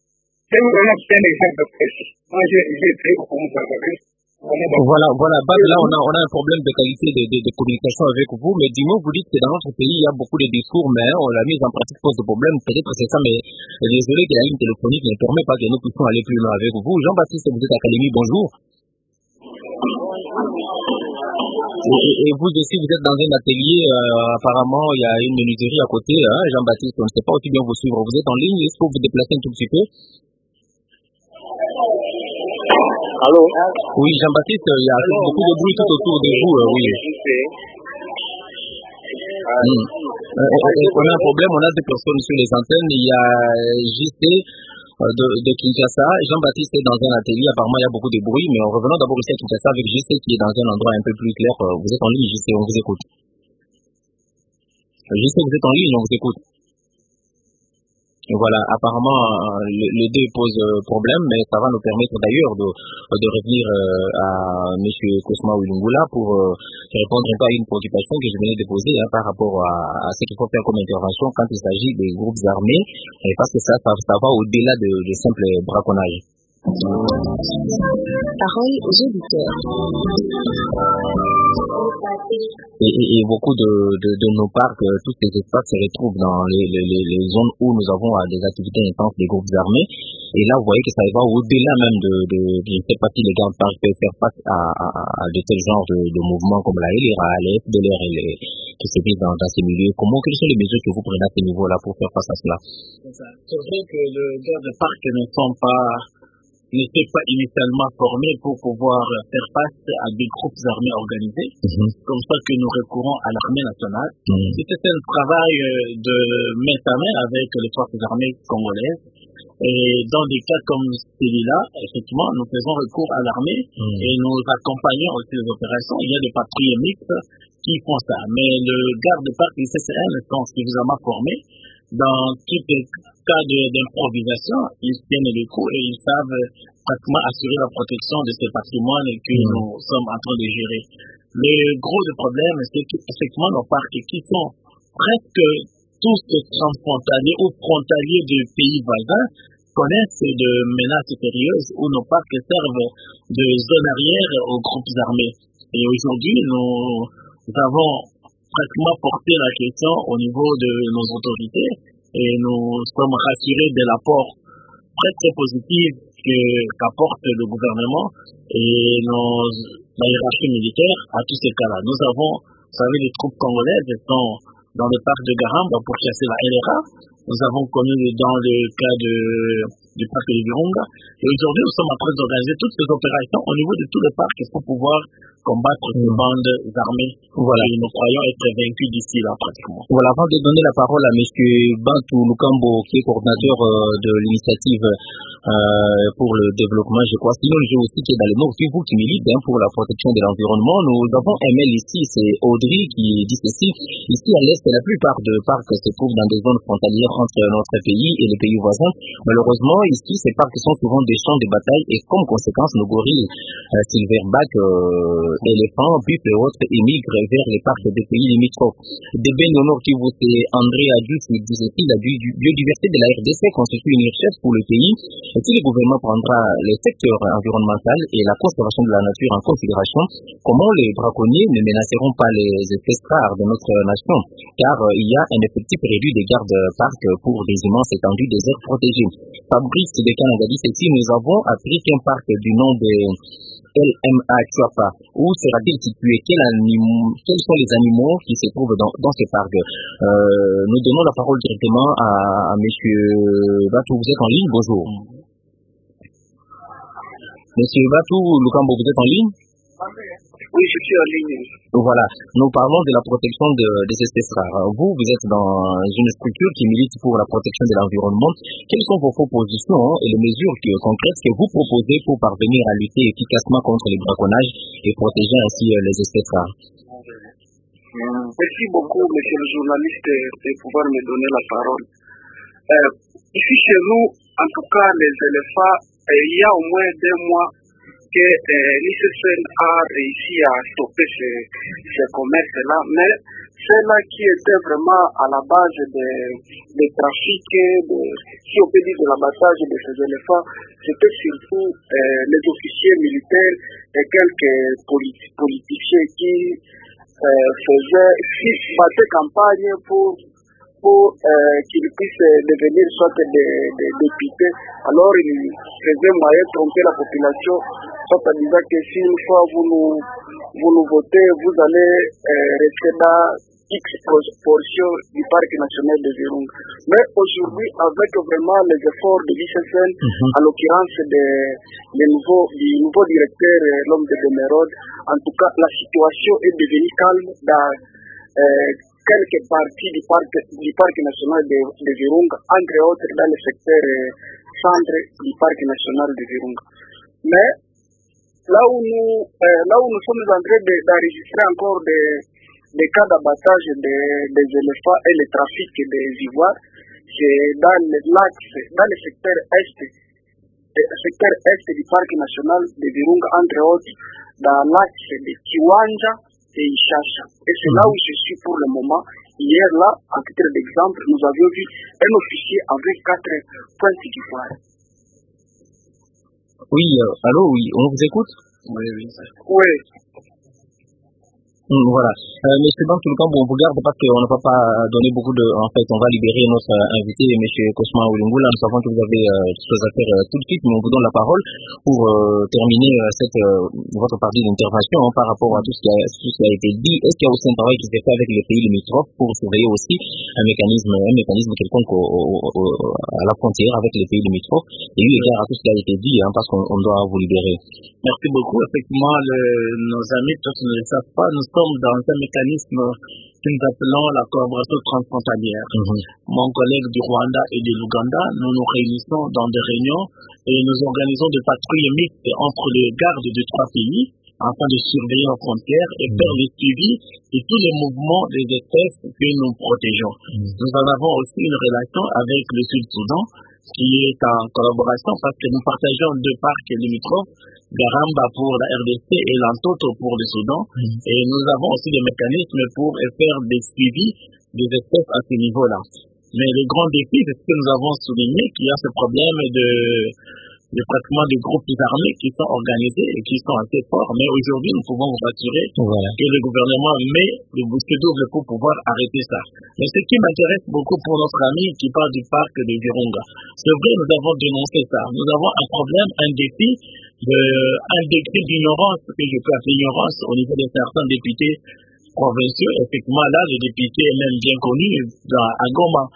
Je vous donne un exemple précis. Moi, j'ai été au Congo. Voilà, voilà. Bab, là, on a, on a un problème de qualité de, de, de communication avec vous, mais du moins, vous dites que dans notre pays, il y a beaucoup de discours, mais on l'a mise en pratique pose de problème. Peut-être que c'est ça, mais désolé que la ligne téléphonique ne permet pas que nous puissions aller plus loin avec vous. Jean-Baptiste, vous êtes à Kalemi, bonjour. Et, et vous aussi, vous êtes dans un atelier, euh, apparemment, il y a une menuiserie à côté, hein, Jean-Baptiste, on ne sait pas aussi bien vous suivre. Vous êtes en ligne, est-ce que vous vous déplacez un tout petit peu? Allô? Oui, Jean-Baptiste, il y a Allô, beaucoup de bruit tout autour de vous, euh, oui. Mmh. Euh, on a un problème, on a des personnes sur les antennes. Il y a J C euh, de, de Kinshasa. Jean-Baptiste est dans un atelier, apparemment il y a beaucoup de bruit, mais en revenant d'abord ici à Kinshasa avec J C qui est dans un endroit un peu plus clair. Vous êtes en ligne, J C, on vous écoute. J C, vous êtes en ligne, on vous écoute. Voilà, apparemment, le, le dé pose problème, mais ça va nous permettre d'ailleurs de, de revenir à M. Cosma Wilungula pour répondre un peu à une préoccupation que je venais de poser hein, par rapport à, à ce qu'il faut faire comme intervention quand il s'agit des groupes armés, et parce que ça, ça, ça va au-delà de, de simple braconnage. Parole aux auditeurs. Et, et, et beaucoup de, de, de nos parcs, tous ces espaces se retrouvent dans les, les, les zones où nous avons des activités intenses des groupes armés. Et là, vous voyez que ça va au-delà même de, de, de je ne sais pas si les grands parcs peuvent faire face à, à, à de tels genres de, de mouvements comme la L R A, les F D L R et les, qui se vivent dans, dans ces milieux. Comment, quelles sont les mesures que vous prenez à ce niveau-là pour faire face à cela? C'est vrai que les gardes de parc ne sont pas n'étaient pas initialement formés pour pouvoir faire face à des groupes armés organisés. Mm-hmm. Comme ça que nous recourons à l'armée nationale. Mm-hmm. C'était un travail de main à main avec les forces armées congolaises. Et dans des cas comme celui-là, effectivement, nous faisons recours à l'armée mm-hmm. et nous accompagnons aussi les opérations. Il y a des patrouilles mixtes qui font ça. Mais le garde de parc du C C N sont suffisamment formés. Dans tout cas d'improvisation, ils tiennent les coups et ils savent pratiquement assurer la protection de ces patrimoines que mmh. nous sommes en train de gérer. Le gros du problème, c'est qu'effectivement nos parcs qui sont presque tous transfrontaliers ou frontaliers de pays voisins connaissent de menaces sérieuses où nos parcs servent de zone arrière aux groupes armés. Et aujourd'hui, nous, nous avons pratiquement porté la question au niveau de nos autorités et nous sommes rassurés de l'apport très très positif qu'apporte le gouvernement et nos, la hiérarchie militaire à tous ces cas-là. Nous avons, vous savez, les troupes congolaises sont dans le parc de Garamba pour chasser la L R A nous avons connu dans le cas de, du parc de Virunga. Et aujourd'hui, nous sommes en train d'organiser toutes ces opérations au niveau de tous les parcs pour pouvoir combattre mmh. ces bandes armées. Voilà. Et nous croyons être vaincus d'ici là, pratiquement. Voilà, avant de donner la parole à M. Bantou Lukambo, qui est coordinateur euh, de l'initiative euh, pour le développement, je crois, sinon je aussi qui est dans le Nord, puis vous qui milite hein, pour la protection de l'environnement, nous avons un mail ici, c'est Audrey qui dit ceci. Ici à l'Est, la plupart de parcs se trouvent dans des zones frontalières entre notre pays et les pays voisins. Malheureusement, ici, ces parcs sont souvent des champs de bataille et comme conséquence, nos gorilles, euh, silverback, euh, éléphants, buffles et autres émigrent vers les parcs des pays limitrophes. De Ben Honor qui vous c'est André Adjus qui dit ceci, la biodiversité de la R D C constitue une richesse pour le pays. Et si le gouvernement prendra les secteurs environnementaux et la conservation de la nature en considération, comment les braconniers ne menaceront pas les espèces rares de notre nation? Car euh, il y a un effectif réduit des gardes-parcs pour des immenses étendues des aires protégées. Fabrice de Canada dit ceci, nous avons appris qu'un parc du nom de L M A Chuapa, où sera-t-il situé? Quel anim... Quels sont les animaux qui se trouvent dans, dans ces parcs? euh, Nous donnons la parole directement à, à M. Batou. Vous êtes en ligne? Bonjour. Monsieur Batou Lukambo, vous êtes en ligne? Oui, je suis en ligne. Voilà, nous parlons de la protection de, des espèces rares. Vous, vous êtes dans une structure qui milite pour la protection de l'environnement. Quelles sont vos propositions et les mesures que, concrètes que vous proposez pour parvenir à lutter efficacement contre les braconnages et protéger ainsi les espèces rares? Merci beaucoup, monsieur le journaliste, de pouvoir me donner la parole. Euh, ici chez nous, en tout cas, les éléphants, euh, il y a au moins deux mois que euh, l'I C C N a réussi à stopper ce, ce commerce-là, mais ceux-là qui étaient vraiment à la base des trafics, de, si on peut dire de l'abattage de ces éléphants, c'était surtout euh, les officiers militaires et quelques politi politiciens qui euh, faisaient, qui battaient campagne pour pour euh, qu'ils puissent devenir soit des, des députés. Alors ils faisaient moyen de tromper la population, soit en disant que si une fois vous nous, vous nous votez, vous allez euh, rester dans X portion du parc national de Virunga. Mais aujourd'hui, avec vraiment les efforts de l'I C C N, mm-hmm. en l'occurrence du nouveau directeur, l'homme de Demerode, en tout cas la situation est devenue calme dans euh, quelques parties du parc, du parc national de, de Virunga, entre autres dans le secteur euh, centre du parc national de Virunga. Mais là où nous, euh, là où nous sommes en train d'enregistrer encore des, des cas d'abattage des, des éléphants et le trafic des ivoires, c'est dans l'axe, dans le secteur est, le secteur est du parc national de Virunga, entre autres dans l'axe de Kiwanja et Ishasha. Et c'est là où je suis pour le moment. Hier là, à titre d'exemple, nous avions vu un officier avec quatre points d'ivoire. Oui, euh, allô, oui, on vous écoute? Oui, oui. Oui. Mmh, voilà. Euh, Monsieur Bantou Lukambo, on vous garde parce qu'on ne va pas donner beaucoup de... En fait, on va libérer notre euh, invité, Monsieur Cosma Oulingula. Nous savons que vous avez euh, des choses à faire euh, tout de suite, mais on vous donne la parole pour euh, terminer euh, cette, euh, votre partie d'intervention hein, par rapport à tout ce, qui a, tout ce qui a été dit. Est-ce qu'il y a aussi un travail qui s'est fait avec les pays limitrophes pour surveiller aussi un mécanisme, un mécanisme quelconque au, au, au, à la frontière avec les pays limitrophes et eu égard à tout ce qui a été dit, hein, parce qu'on doit vous libérer? Merci beaucoup. Effectivement, le, nos amis, tous ne le savent pas, nous sommes dans un mécanisme que nous appelons la collaboration transfrontalière. Mm-hmm. Mon collègue du Rwanda et de l'Ouganda, nous nous réunissons dans des réunions et nous organisons des patrouilles mixtes entre les gardes de trois pays afin de surveiller nos frontières et faire le suivi de tous les mouvements des espèces que nous protégeons. Mm-hmm. Nous en avons aussi une relation avec le Sud-Soudan qui est en collaboration parce que nous partageons deux parcs limitrophes, Garamba pour la R D C et Lantoto pour le Soudan. Mmh. Et nous avons aussi des mécanismes pour faire des suivis des espèces à ce niveau-là. Mais le grand défi, c'est ce que nous avons souligné, qu'il y a ce problème de, de pratiquement des groupes armés qui sont organisés et qui sont assez forts. Mais aujourd'hui, nous pouvons vous rassurer voilà. que le gouvernement met le bouquet double pour pouvoir arrêter ça. Mais ce qui m'intéresse beaucoup pour notre ami qui parle du parc de Virunga, c'est vrai, nous avons dénoncé ça. Nous avons un problème, un défi, de, un degré d'ignorance, que je peux appeler ignorance au niveau de certains députés provinciaux. Effectivement, là, le député est même bien connu dans, à Goma,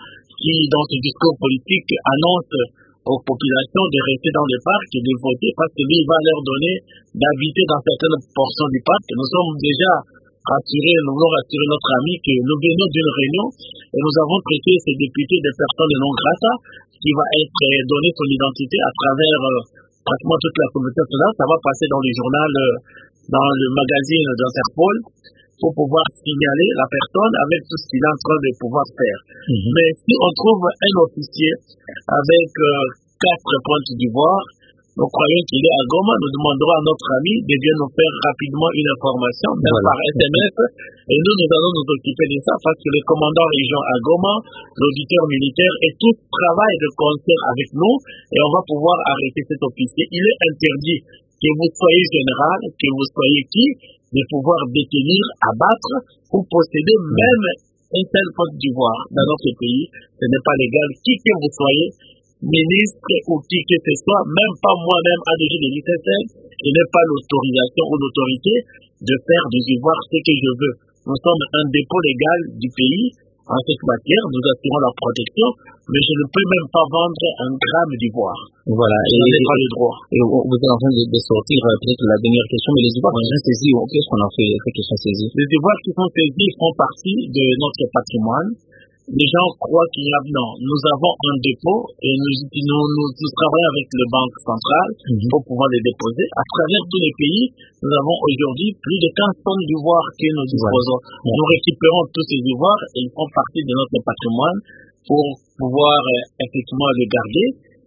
qui, dans ce discours politique, annonce aux populations de rester dans les parcs et de voter parce que lui, il va leur donner d'habiter dans certaines portions du parc. Nous sommes déjà rassurés, nous voulons rassurer notre ami que nous venons d'une réunion et nous avons traité ces députés des personnes non grata qui va être donné son identité à travers euh, pratiquement toute la communauté nationale. Ça va passer dans le journal, euh, dans le magazine d'Interpol pour pouvoir signaler la personne avec tout ce qu'il est en train de pouvoir faire. Mm-hmm. Mais si on trouve un officier avec euh, quatre pointes d'ivoire, nous croyons qu'il est à Goma, nous demanderons à notre ami de bien nous faire rapidement une information, même voilà. par S M S, et nous, nous allons nous occuper de ça parce que le commandant région à Goma, l'auditeur militaire, et tout travaille de concert avec nous, et on va pouvoir arrêter cet officier. Il est interdit que vous soyez général, que vous soyez qui, de pouvoir détenir, abattre ou posséder même un seul poste d'ivoire dans notre pays. Ce n'est pas légal. Qui que vous soyez, ministre ou qui que ce soit, même pas moi-même, A D G de l'I C S N, je n'ai pas l'autorisation ou l'autorité de faire des ivoires ce que je veux. Nous sommes un dépôt légal du pays. En cette matière, nous assurons la protection, mais je ne peux même pas vendre un gramme d'ivoire. Voilà. Je n'en ai pas le droit. Et vous êtes en train de, de sortir euh, peut-être la dernière question, mais les ivoires sont saisis. Qu'est-ce qu'on en fait, ces questions saisies? Les ivoires qui sont saisis font partie de notre patrimoine. Les gens croient qu'il y a... Non, nous avons un dépôt et nous, nous, nous, nous travaillons avec le Banque centrale mm-hmm. pour pouvoir les déposer. À travers tous les pays, nous avons aujourd'hui plus de quinze tonnes d'ivoire que nous disposons. Ouais. Nous récupérons tous ces ivoires et ils font partie de notre patrimoine pour pouvoir euh, effectivement les garder.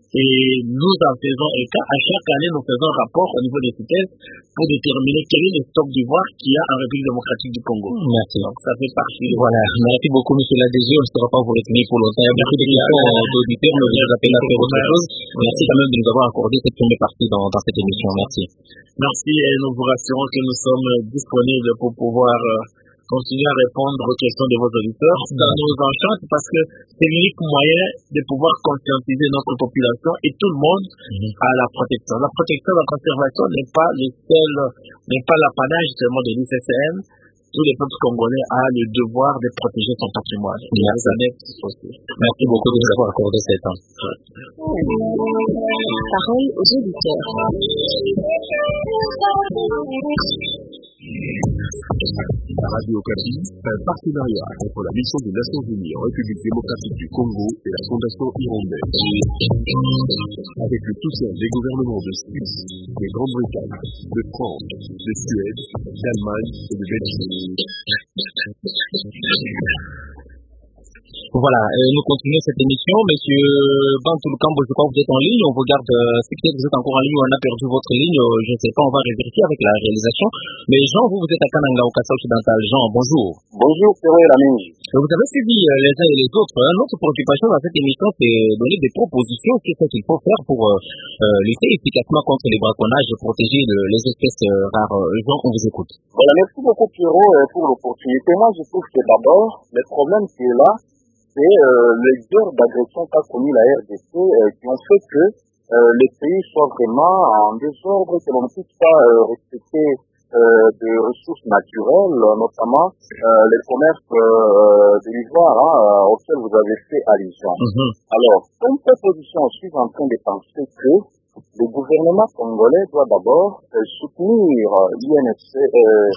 Et nous en faisons état. À chaque année, nous faisons un rapport au niveau des C I T E S pour déterminer quel est le stock d'ivoire qu'il y a en République démocratique du Congo. Merci. Donc, ça fait partie. Voilà. Merci beaucoup, monsieur l'A D G. On ne saura pas vous retenir pour longtemps. Il y a beaucoup de questions d'auditeurs, mais je vous appelle à faire autre chose. Merci quand même de nous avoir accordé cette première partie dans, dans cette émission. Merci. Merci et nous vous rassurons que nous sommes disponibles pour pouvoir euh, continuer à répondre aux questions de vos auditeurs. Ça nous enchante parce que c'est l'unique moyen de pouvoir conscientiser notre population et tout le monde mmh. à la protection. La protection, la conservation n'est pas le seul, n'est pas l'apanage seulement de l'I C S N. Tous les peuples congolais ont le devoir de protéger son patrimoine. Merci. Merci beaucoup de nous avoir accordé ce temps. Parole aux auditeurs. Radio Okapi, un partenariat entre la mission des Nations Unies en République démocratique du Congo et la Fondation Hirondelle. Avec le soutien des gouvernements de Suisse, de Grande-Bretagne, de France, de Suède, d'Allemagne et de Belgique. Voilà, euh, nous continuons cette émission. Monsieur Bantoulukambo, je crois que vous êtes en ligne. On regarde, euh, si peut-être vous êtes encore en ligne, on a perdu votre ligne, euh, je ne sais pas, on va vérifier avec la réalisation. Mais Jean, vous, vous êtes à Kananga, au Kassa occidental. Jean, bonjour. Bonjour, c'est Raminji. Vous avez suivi euh, les uns et les autres. Hein. Notre préoccupation dans cette émission, c'est donner des propositions sur ce qu'il faut faire pour euh, euh, lutter efficacement contre les braconnages et protéger le, les espèces euh, rares. Jean, on vous écoute. Voilà, merci beaucoup Pierrot euh, pour l'opportunité. Moi, je trouve que d'abord, le problème qui est là, c'est euh, les guerres d'agression qu'a connu la R D C euh, qui ont fait que euh, les pays soient vraiment en désordre, que l'on ne puisse pas euh, respecter euh, de ressources naturelles, notamment euh, les commerces euh, de l'ivoire hein, auxquels vous avez fait allusion. Mm-hmm. Alors, comme proposition, je suis en train de penser que le gouvernement congolais doit d'abord euh, soutenir l'I N S C, euh,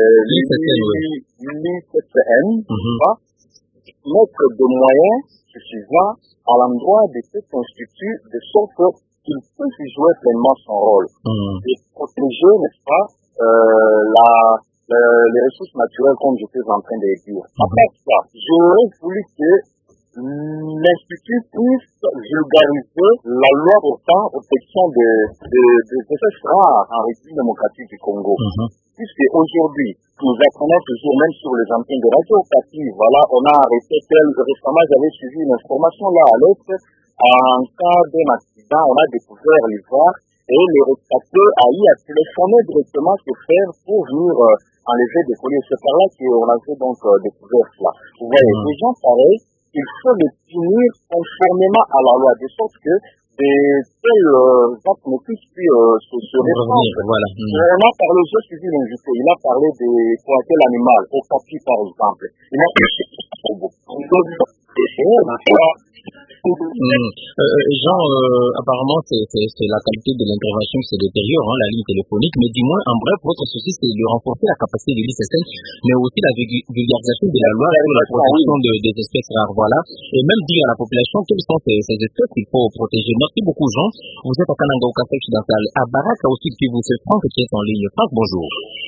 l'I C S N, mettre des moyens suffisants à l'endroit de cet institut de sorte qu'il puisse jouer pleinement son rôle mmh. et protéger, n'est-ce pas, euh, la, la, les ressources naturelles comme je suis en train de le dire. Mmh. Après ça, j'aurais voulu que l'institut puisse vulgariser la loi portant protection des de, de, de espèces rares en République démocratique du Congo. Mmh. Puisque aujourd'hui, nous apprenons toujours, même sur les antennes de Radio Okapi, voilà, on a arrêté tel, récemment j'avais suivi une information là à l'est, en cas d'un accident, on a découvert l'ivoire, et les rescapés a eu à téléphoner directement se faire pour venir euh, enlever des colis. C'est par là qu'on avait donc euh, découvert cela. Vous voyez, mmh. les gens pareils, il faut les punir conformément à la loi, de sorte que des tels euh, actes ne puissent plus euh, se, se répandre. Voilà. Mmh. On a parlé, je suis invité, il a parlé des coaquels animal, au papier par exemple. Il a fait beaucoup. Mmh. Euh, Jean, euh, apparemment, c'est, c'est, c'est la qualité de l'intervention qui se détériore, hein, la ligne téléphonique, mais dis-moi, en bref, votre souci, c'est de renforcer la capacité de l'I C S N, mais aussi la vulgarisation de la loi sur la protection de, des espèces rares, voilà, et même dire à la population quelles sont ces, ces espèces qu'il faut protéger. Merci beaucoup, Jean. Vous êtes à Kananga, au Café Occidental. À Baraka aussi, puis vous, c'est Franck qui est en ligne. Franck, bonjour.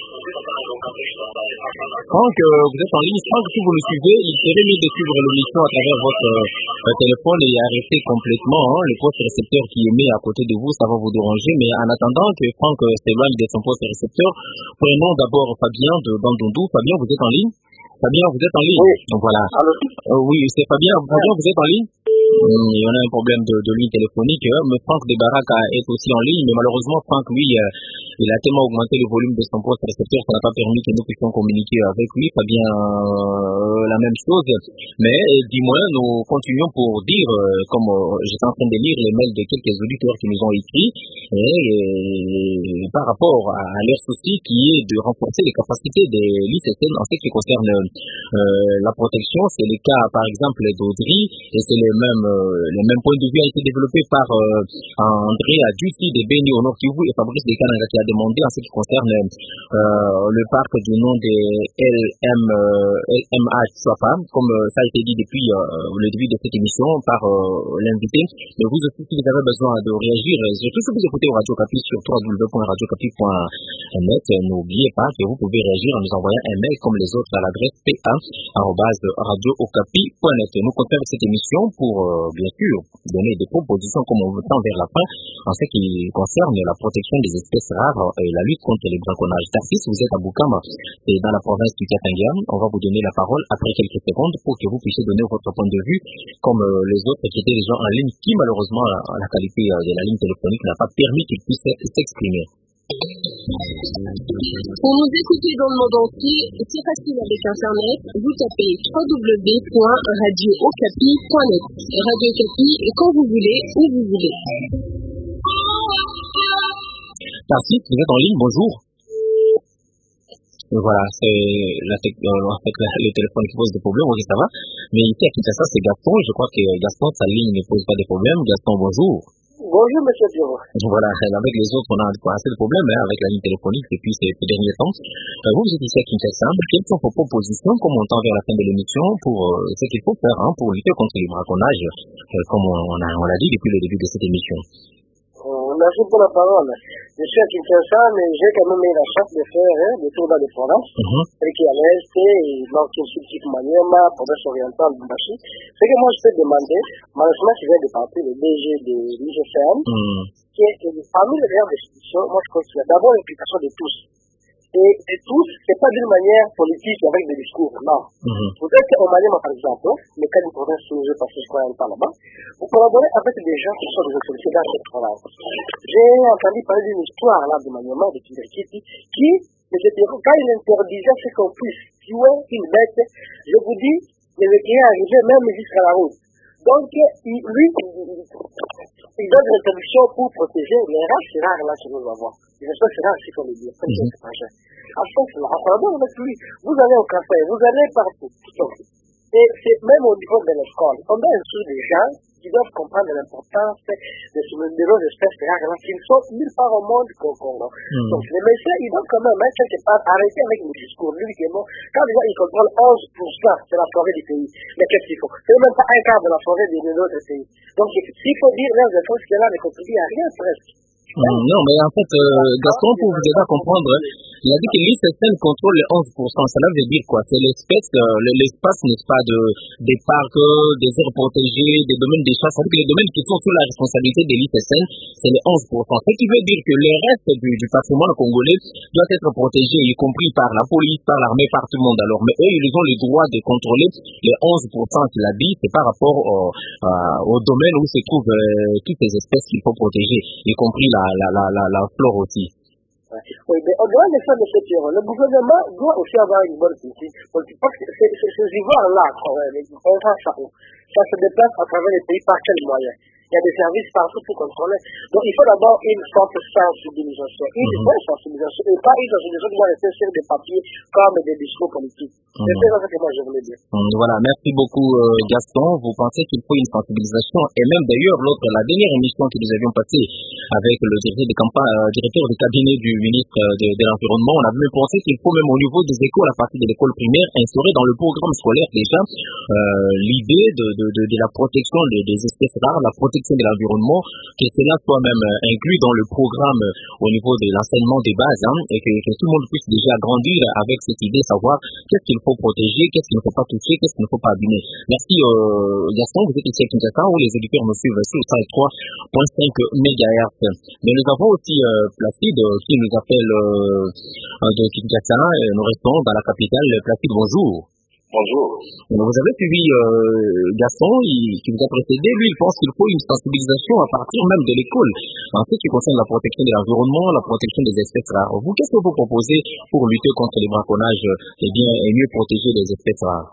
Franck, euh, vous êtes en ligne. Franck, si vous le suivez, il serait mieux de suivre l'émission à travers votre euh, téléphone et arrêter complètement hein, le poste récepteur qui est mis à côté de vous, ça va vous déranger. Mais en attendant que Franck euh, s'éloigne de son poste récepteur, prenons d'abord Fabien de Bandundu. Fabien, vous êtes en ligne? Fabien, vous êtes en ligne? Oui. Donc voilà. Euh, oui, c'est Fabien. Fabien, vous êtes en ligne? Il y en a un problème de, de ligne téléphonique, hein, mais Franck de Baraka est aussi en ligne, mais malheureusement, Franck, lui, euh, il a tellement augmenté le volume de son poste récepteur, ça n'a pas permis que nous puissions communiquer avec lui. Fabien, euh, la même chose. Mais euh, dis-moi, nous continuons pour dire, euh, comme euh, j'étais en train de lire les mails de quelques auditeurs qui nous ont écrit, et, et, par rapport à, à leur souci qui est de renforcer les capacités des l'I C S N en ce qui concerne euh, la protection. C'est le cas, par exemple, d'Audrey, et c'est le même Euh, le même point de vue a été développé par euh, André Adussi de Beni au Nord Kivu et Fabrice de Kananga qui a demandé en ce qui concerne euh, le parc du nom de L M, euh, L M H Sofa, comme euh, ça a été dit depuis euh, le début de cette émission par euh, l'invité. Mais vous aussi, si vous avez besoin de réagir, surtout si vous écoutez au Radio Capi sur w w w point radio capi point net, n'oubliez pas que vous pouvez réagir en nous envoyant un mail comme les autres à l'adresse p a arobase radio okapi point net. Nous continuons avec cette émission pour euh, bien sûr, donner des propositions comme on veut tend vers la fin en ce qui concerne la protection des espèces rares et la lutte contre les braconnages. Tarsis, vous êtes à Boukama, et dans la province du Katanga. On va vous donner la parole après quelques secondes pour que vous puissiez donner votre point de vue comme euh, les autres qui étaient déjà en ligne, qui malheureusement, la, la qualité euh, de la ligne téléphonique n'a pas permis qu'ils puissent s'exprimer. Pour nous écouter dans le monde entier, c'est facile avec Internet. Vous tapez w w w point radio okapi point net. Radio Okapi, quand vous voulez, où vous voulez. Tarsis, vous êtes en ligne, bonjour. Voilà, c'est la euh, en fait, la, le téléphone qui pose des problèmes, oui ça va. Mais ici à Kinshasa, c'est Gaston. Je crois que Gaston, sa ligne ne pose pas de problème. Gaston, bonjour. Bonjour, monsieur Pierrot. Voilà, avec les autres, on a assez de problèmes hein, avec la ligne téléphonique depuis ces, ces derniers temps. Euh, vous, vous êtes ici à Kinshasa. Quelles sont vos propositions, comme on tend vers la fin de l'émission, pour euh, ce qu'il faut faire hein, pour lutter contre les braconnages, euh, comme on, on, a, on l'a dit depuis le début de cette émission? euh, Merci pour la parole. Je suis à Kinshasa, mais j'ai quand même eu la chance de faire hein, des tours dans les provinces, uh-huh. et qui est à l'Est, et dans le sud Maniema, province orientale du Bachi. Ce que moi je peux demander, malheureusement, je viens de partir le D G de l'I G F M, uh-huh. qui est parmi les meilleures institutions, moi je pense qu'il y a d'abord l'implication de tous. Et, et tous, c'est pas d'une manière politique avec des discours, non. Mm-hmm. Vous êtes au Maniema, par exemple, le cas du province où je passe quoi un temps là-bas, vous collaborez avec des gens qui sont des autorités dans cette province. J'ai entendu parler d'une histoire là de Maniema, de Kinderkiti, qui, quand il interdisait ce qu'on puisse tuer une bête, je vous dis, le client arrivait même jusqu'à la route. Donc, il, lui, il donne des introductions pour protéger les races rares là que nous avons. Les espèces rares, c'est comme le dit, c'est étranger. En fait, là, apparemment, avec lui, vous allez au café, vous allez partout. Et c'est même au niveau de l'école. On a un sous des gens qui doivent comprendre l'importance de ce numéro d'espèces rares là, qui ne sont nulle part au monde qu'au Congo. Mm. Donc, les médecins, ils doivent quand même, hein, quelque part, arrêter avec le discours. Lui, non. Quand déjà, ils contrôlent onze pour cent de la forêt du pays. Mais qu'est-ce qu'il faut? C'est même pas un quart de la forêt de notre pays. Donc, s'il faut dire, leurs efforts, qui est là, ne contribuent à rien presque. Mmh, non, mais en fait, euh, Gaston, pour vous aider à comprendre, il a dit que l'I C S N contrôle les onze pour cent. Cela veut dire quoi? C'est l'espèce, euh, l'espace, n'est-ce pas, de, des parcs, des aires protégées, des domaines des chasses. C'est-à-dire que les domaines qui sont sous la responsabilité de l'I C S N, c'est les onze pour cent. Ce qui veut dire que le reste du, du patrimoine congolais doit être protégé, y compris par la police, par l'armée, par tout le monde. Alors, mais eux, ils ont le droit de contrôler les onze pour cent qu'il a dit, c'est par rapport au, euh, au domaine où se trouvent euh, toutes les espèces qu'il faut protéger, y compris la La, la, la, la flore aussi. Oui, mais au-delà de ça, M. Pierrot, le gouvernement doit aussi avoir une bonne politique. Parce que ces ivoires-là, ça se déplace à travers les pays par quels moyens? il y a des services partout pour contrôler. Donc il faut d'abord une forte sensibilisation, une mm-hmm. bonne sensibilisation, et pas une sensibilisation qui va rester sur des papiers comme des discours politiques. Mm-hmm. C'est ça que moi je voulais dire. Mm, voilà, merci beaucoup euh, Gaston. Vous pensez qu'il faut une sensibilisation, et même d'ailleurs l'autre, la dernière émission que nous avions passée avec le directeur de campagne, euh, directeur du cabinet du ministre de, de l'Environnement, on a même pensé qu'il faut même au niveau des écoles, à partir de l'école primaire, instaurer dans le programme scolaire déjà euh, l'idée de, de, de, de la protection de, des espèces rares, la protection de l'environnement, que cela soit même euh, inclus dans le programme euh, au niveau de l'enseignement des bases, hein, et que, que tout le monde puisse déjà grandir avec cette idée, savoir qu'est-ce qu'il faut protéger, qu'est-ce qu'il ne faut pas toucher, qu'est-ce qu'il ne faut pas abîmer. Merci euh, Gaston, vous êtes ici à Kinshasa où les auditeurs nous suivent sur cent trois virgule cinq mégahertz. Mais nous avons aussi euh, Placide euh, qui nous appelle euh, de Kinshasa. Nous restons dans la capitale. Placide, bonjour. Bonjour. Vous avez suivi euh, Gaston il, qui vous a précédé. Lui, il pense qu'il faut une sensibilisation à partir même de l'école en ce qui concerne la protection de l'environnement, la protection des espèces rares. Vous, qu'est-ce que vous proposez pour lutter contre les braconnages et bien et mieux protéger les espèces rares?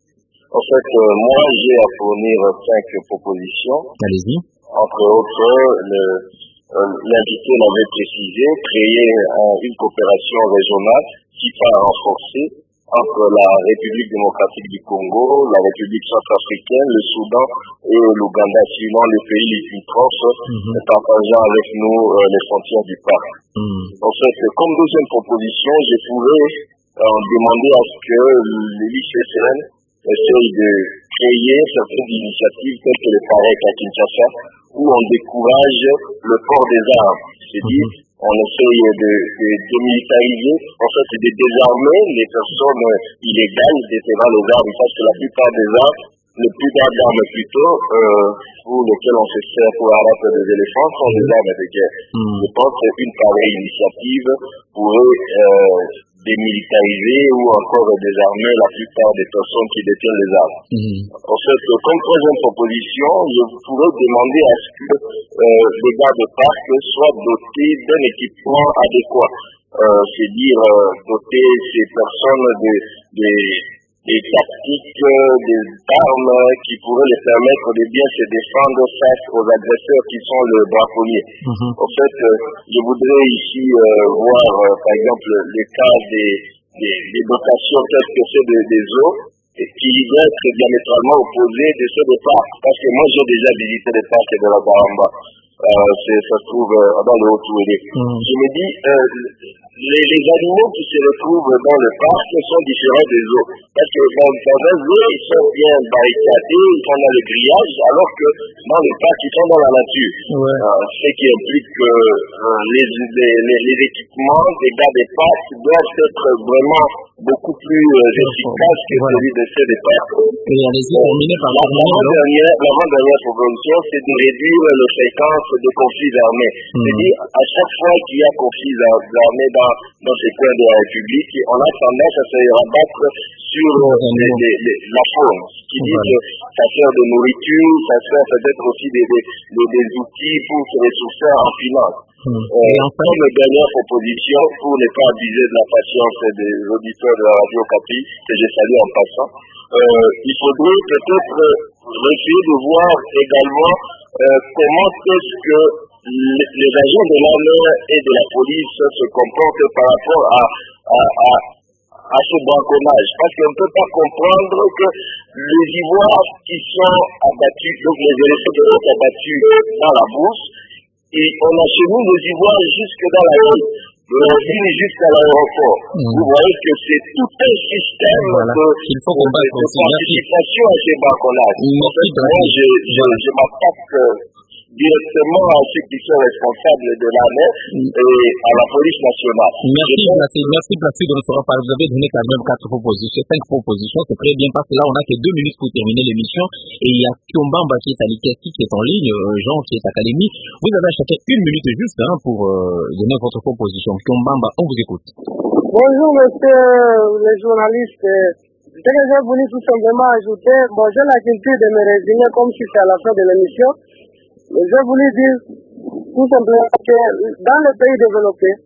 En fait, euh, moi, j'ai à fournir cinq propositions. Allez-y. Entre autres, le, euh, l'invité l'avait précisé, créer euh, une coopération régionale qui va renforcer entre la République démocratique du Congo, la République centrafricaine, le Soudan et l'Ouganda, suivant les pays les plus proches, mm-hmm. partageant avec nous euh, les frontières du parc. Mm. En fait, comme deuxième proposition, je pourrais euh, demander à ce que l'I C C N essaye de créer certaines initiatives telles que le PAREC à Kinshasa, où on décourage le port des armes. C'est-à-dire, mm-hmm. on essaye de, de démilitariser, en fait, de désarmer les personnes illégales déterrant les armes, parce que la plupart des armes, le plus d'armes plutôt, euh, pour lesquelles on se sert pour abattre des éléphants, sont des armes de guerre. Mm-hmm. Je pense qu'une pareille initiative pourrait euh, démilitariser ou encore désarmer la plupart des personnes qui détiennent les armes. Mm-hmm. En fait, comme troisième proposition, je pourrais demander à ce que euh, les gardes-parcs soient dotés d'un équipement adéquat. Euh, c'est-à-dire euh, doter ces personnes de, de, des tactiques, des armes qui pourraient les permettre de bien se défendre face aux agresseurs qui sont le braconnier. Mm-hmm. En fait, euh, je voudrais ici euh, voir, euh, par exemple, le cas des, des, des dotations telles que celles de, des eaux, qui doivent être diamétralement opposées de ceux des parcs. Parce que moi, j'ai déjà visité les parcs de la Baramba. Euh, ça se trouve euh, dans le Haut-Touélé. Mm. Je me dis, euh, les, les animaux qui se retrouvent dans le parc sont différents des autres. Parce que dans, dans un zoo, ils sont bien barricadés, ils sont dans le grillage, alors que dans le parc, ils sont dans la nature. Ouais. Euh, ce qui implique que euh, les, les, les, les équipements des gardes-parcs doivent être vraiment beaucoup plus euh, efficaces que voilà. celui de ceux des parcs. Et allez-y, terminer par l'avant-dernière l'avant-dernière proposition, c'est de réduire la fréquence de conflits armés. Mm. C'est-à-dire, à chaque fois qu'il y a conflits armés dans, dans ces coins de la République, on a tendance à se rabattre sur oh, les, les, les, la faune, qui dit que ça sert de nourriture, ça sert peut-être aussi des, des, des, des outils pour se ressourcer en finance. Mmh. Euh, et enfin, comme dernière proposition, pour ne pas abuser de la patience des auditeurs de la Radio Okapi, que je salue en passant, euh, il faudrait peut-être essayer de voir également euh, comment est-ce que les, les agents de l'armée et de la police se comportent par rapport à, à, à, à ce braconnage. Parce qu'on ne peut pas comprendre que les ivoires qui sont abattus, donc les éléphants qui sont abattus dans la bourse, et on a chez nous les ivoires jusque dans la ville, de la ville jusqu'à l'aéroport. Mmh. Vous voyez que c'est tout un système voilà. de, Il faut de, de, de participation à ces braconnages. En fait, moi, je, je, je m'attaque directement à ceux qui sont responsables de l'armée et à la police nationale. Merci, merci, merci Placide de notre part. Vous avez donné quand même quatre propositions, cinq propositions, c'est très bien parce que là on a que deux minutes pour terminer l'émission et il y a Kiombamba qui est à l'Ikesti qui est en ligne, Jean qui est à Académie. Vous avez chacun une minute juste hein, pour euh, donner votre proposition. Kiombamba, on vous écoute. Bonjour monsieur le journaliste. Ce que j'ai voulu tout simplement ajouter, bon j'ai la culture de me résigner comme si c'est à la fin de l'émission. Mais je voulais dire tout simplement que dans les pays développés,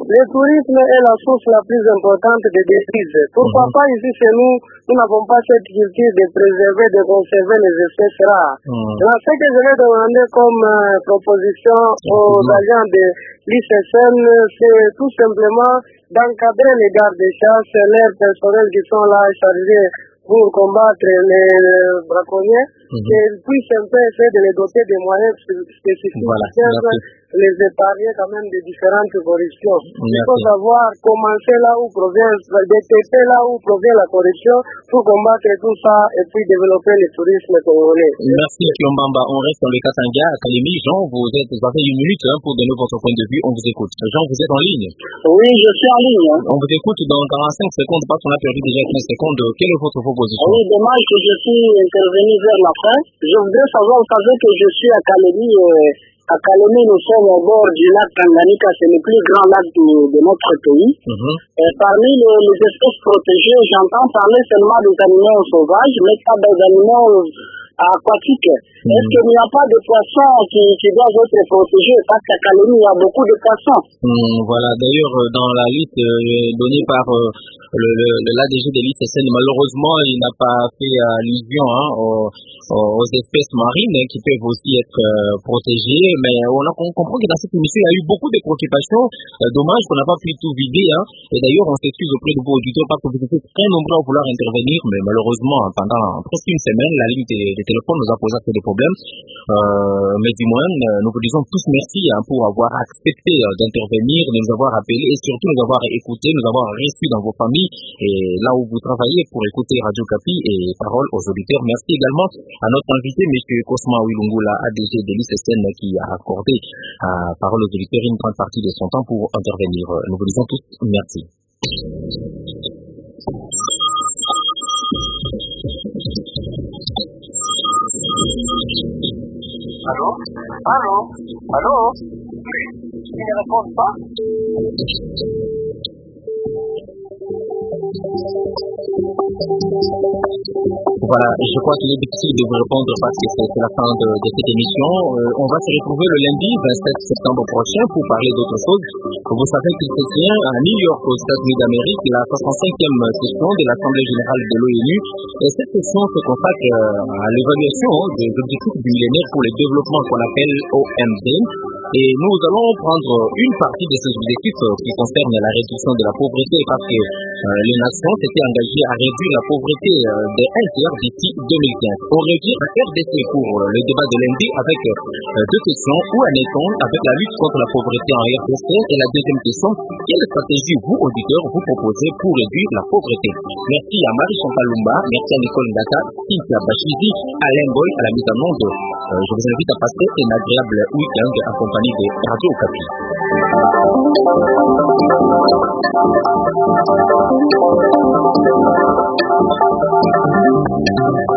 le tourisme est la source la plus importante des devises. Pourquoi mm-hmm. pas ici chez nous, nous n'avons pas cette culture de préserver, de conserver les espèces rares. Mm-hmm. Alors, ce que je vais demander comme euh, proposition aux mm-hmm. agents de l'I C S N, c'est tout simplement d'encadrer les gardes de chasse, les personnels qui sont là chargés pour combattre les braconniers, mm-hmm. qu'ils puissent un peu essayer de les doter des moyens spécifiques, voilà, les épargner quand même de différentes corruptions. Il faut savoir commencer là où provient, détecter là où provient la corruption pour combattre tout ça et puis développer le tourisme congolais. Merci Kiombamba. On reste dans le Katanga, Académie. Jean, vous êtes, vous avez une minute hein, pour donner votre point de vue. On vous écoute. Jean, vous êtes en ligne? Oui, je suis en ligne. Hein. On vous écoute dans quarante-cinq secondes, parce qu'on a perdu déjà quinze secondes. Quelle est votre proposition? Oui, dommage que je suis intervenu vers la fin. Je voudrais savoir, vous savez que je suis à Académie. Euh, À Calémie, nous sommes au bord du lac Tanganyika, c'est le plus grand lac de, de notre pays. Mm-hmm. Et parmi les, les espèces protégées, j'entends parler seulement des animaux sauvages, mais pas des animaux aquatiques. Mm-hmm. Est-ce qu'il n'y a pas de poissons qui, qui doivent être protégés? Parce qu'à Calémie, il y a beaucoup de poissons. Mm, voilà, d'ailleurs, dans la liste euh, donnée par euh, le, le, l'A D G de l'I C S N, malheureusement, il n'a pas fait allusion hein, aux, aux espèces marines hein, qui peuvent aussi être euh, protégées. Mais on, a, on comprend que dans cette émission, il y a eu beaucoup de préoccupations. Euh, dommage qu'on n'a pas pu tout vider. Hein. Et d'ailleurs, on s'excuse auprès de vos auditeurs parce que vous étiez très nombreux à vouloir intervenir. Mais malheureusement, pendant presque une semaine, la ligne des, des téléphones nous a posé assez de problèmes. Euh, mais du moins, nous vous disons tous merci hein, pour avoir accepté euh, d'intervenir, de nous avoir appelés et surtout nous avoir écoutés, nous avoir reçus dans vos familles et là où vous travaillez pour écouter Radio Okapi et Parole aux auditeurs. Merci également à notre invité, M. Cosma Wilungula, A D G de l'I C S N, qui a accordé à Parole aux auditeurs une grande partie de son temps pour intervenir. Nous vous disons tous merci. Allô? Allô? Allô? Ils ne répondent pas? Voilà, je crois qu'il est difficile de vous répondre parce que c'est la fin de, de cette émission. Euh, on va se retrouver le lundi vingt-sept septembre prochain pour parler d'autre chose. Vous savez qu'il se tient à New York, aux États-Unis d'Amérique, la soixante-cinquième session de l'Assemblée générale de l'ONU. Et cette session se consacre à l'évaluation des objectifs du millénaire pour le développement qu'on appelle O M D. Et nous allons prendre une partie de ces objectifs qui concernent la réduction de la pauvreté parce que euh, les nations s'étaient engagées à réduire la pauvreté euh, de un tiers d'ici deux mille quinze. On revient à R D C pour euh, le débat de lundi avec euh, deux questions. Où en est-on avec la lutte contre la pauvreté en R D C? Et la deuxième question, quelle stratégie vous, auditeurs, vous proposez pour réduire la pauvreté? Merci à Marie-Chantal Lumba, merci à Nicole Ndaka, Cynthia Bachizi, Alain Boy à la mise en onde. Euh, je vous invite à passer un agréable week-end en compagnie de Radio Okapi. Thank you.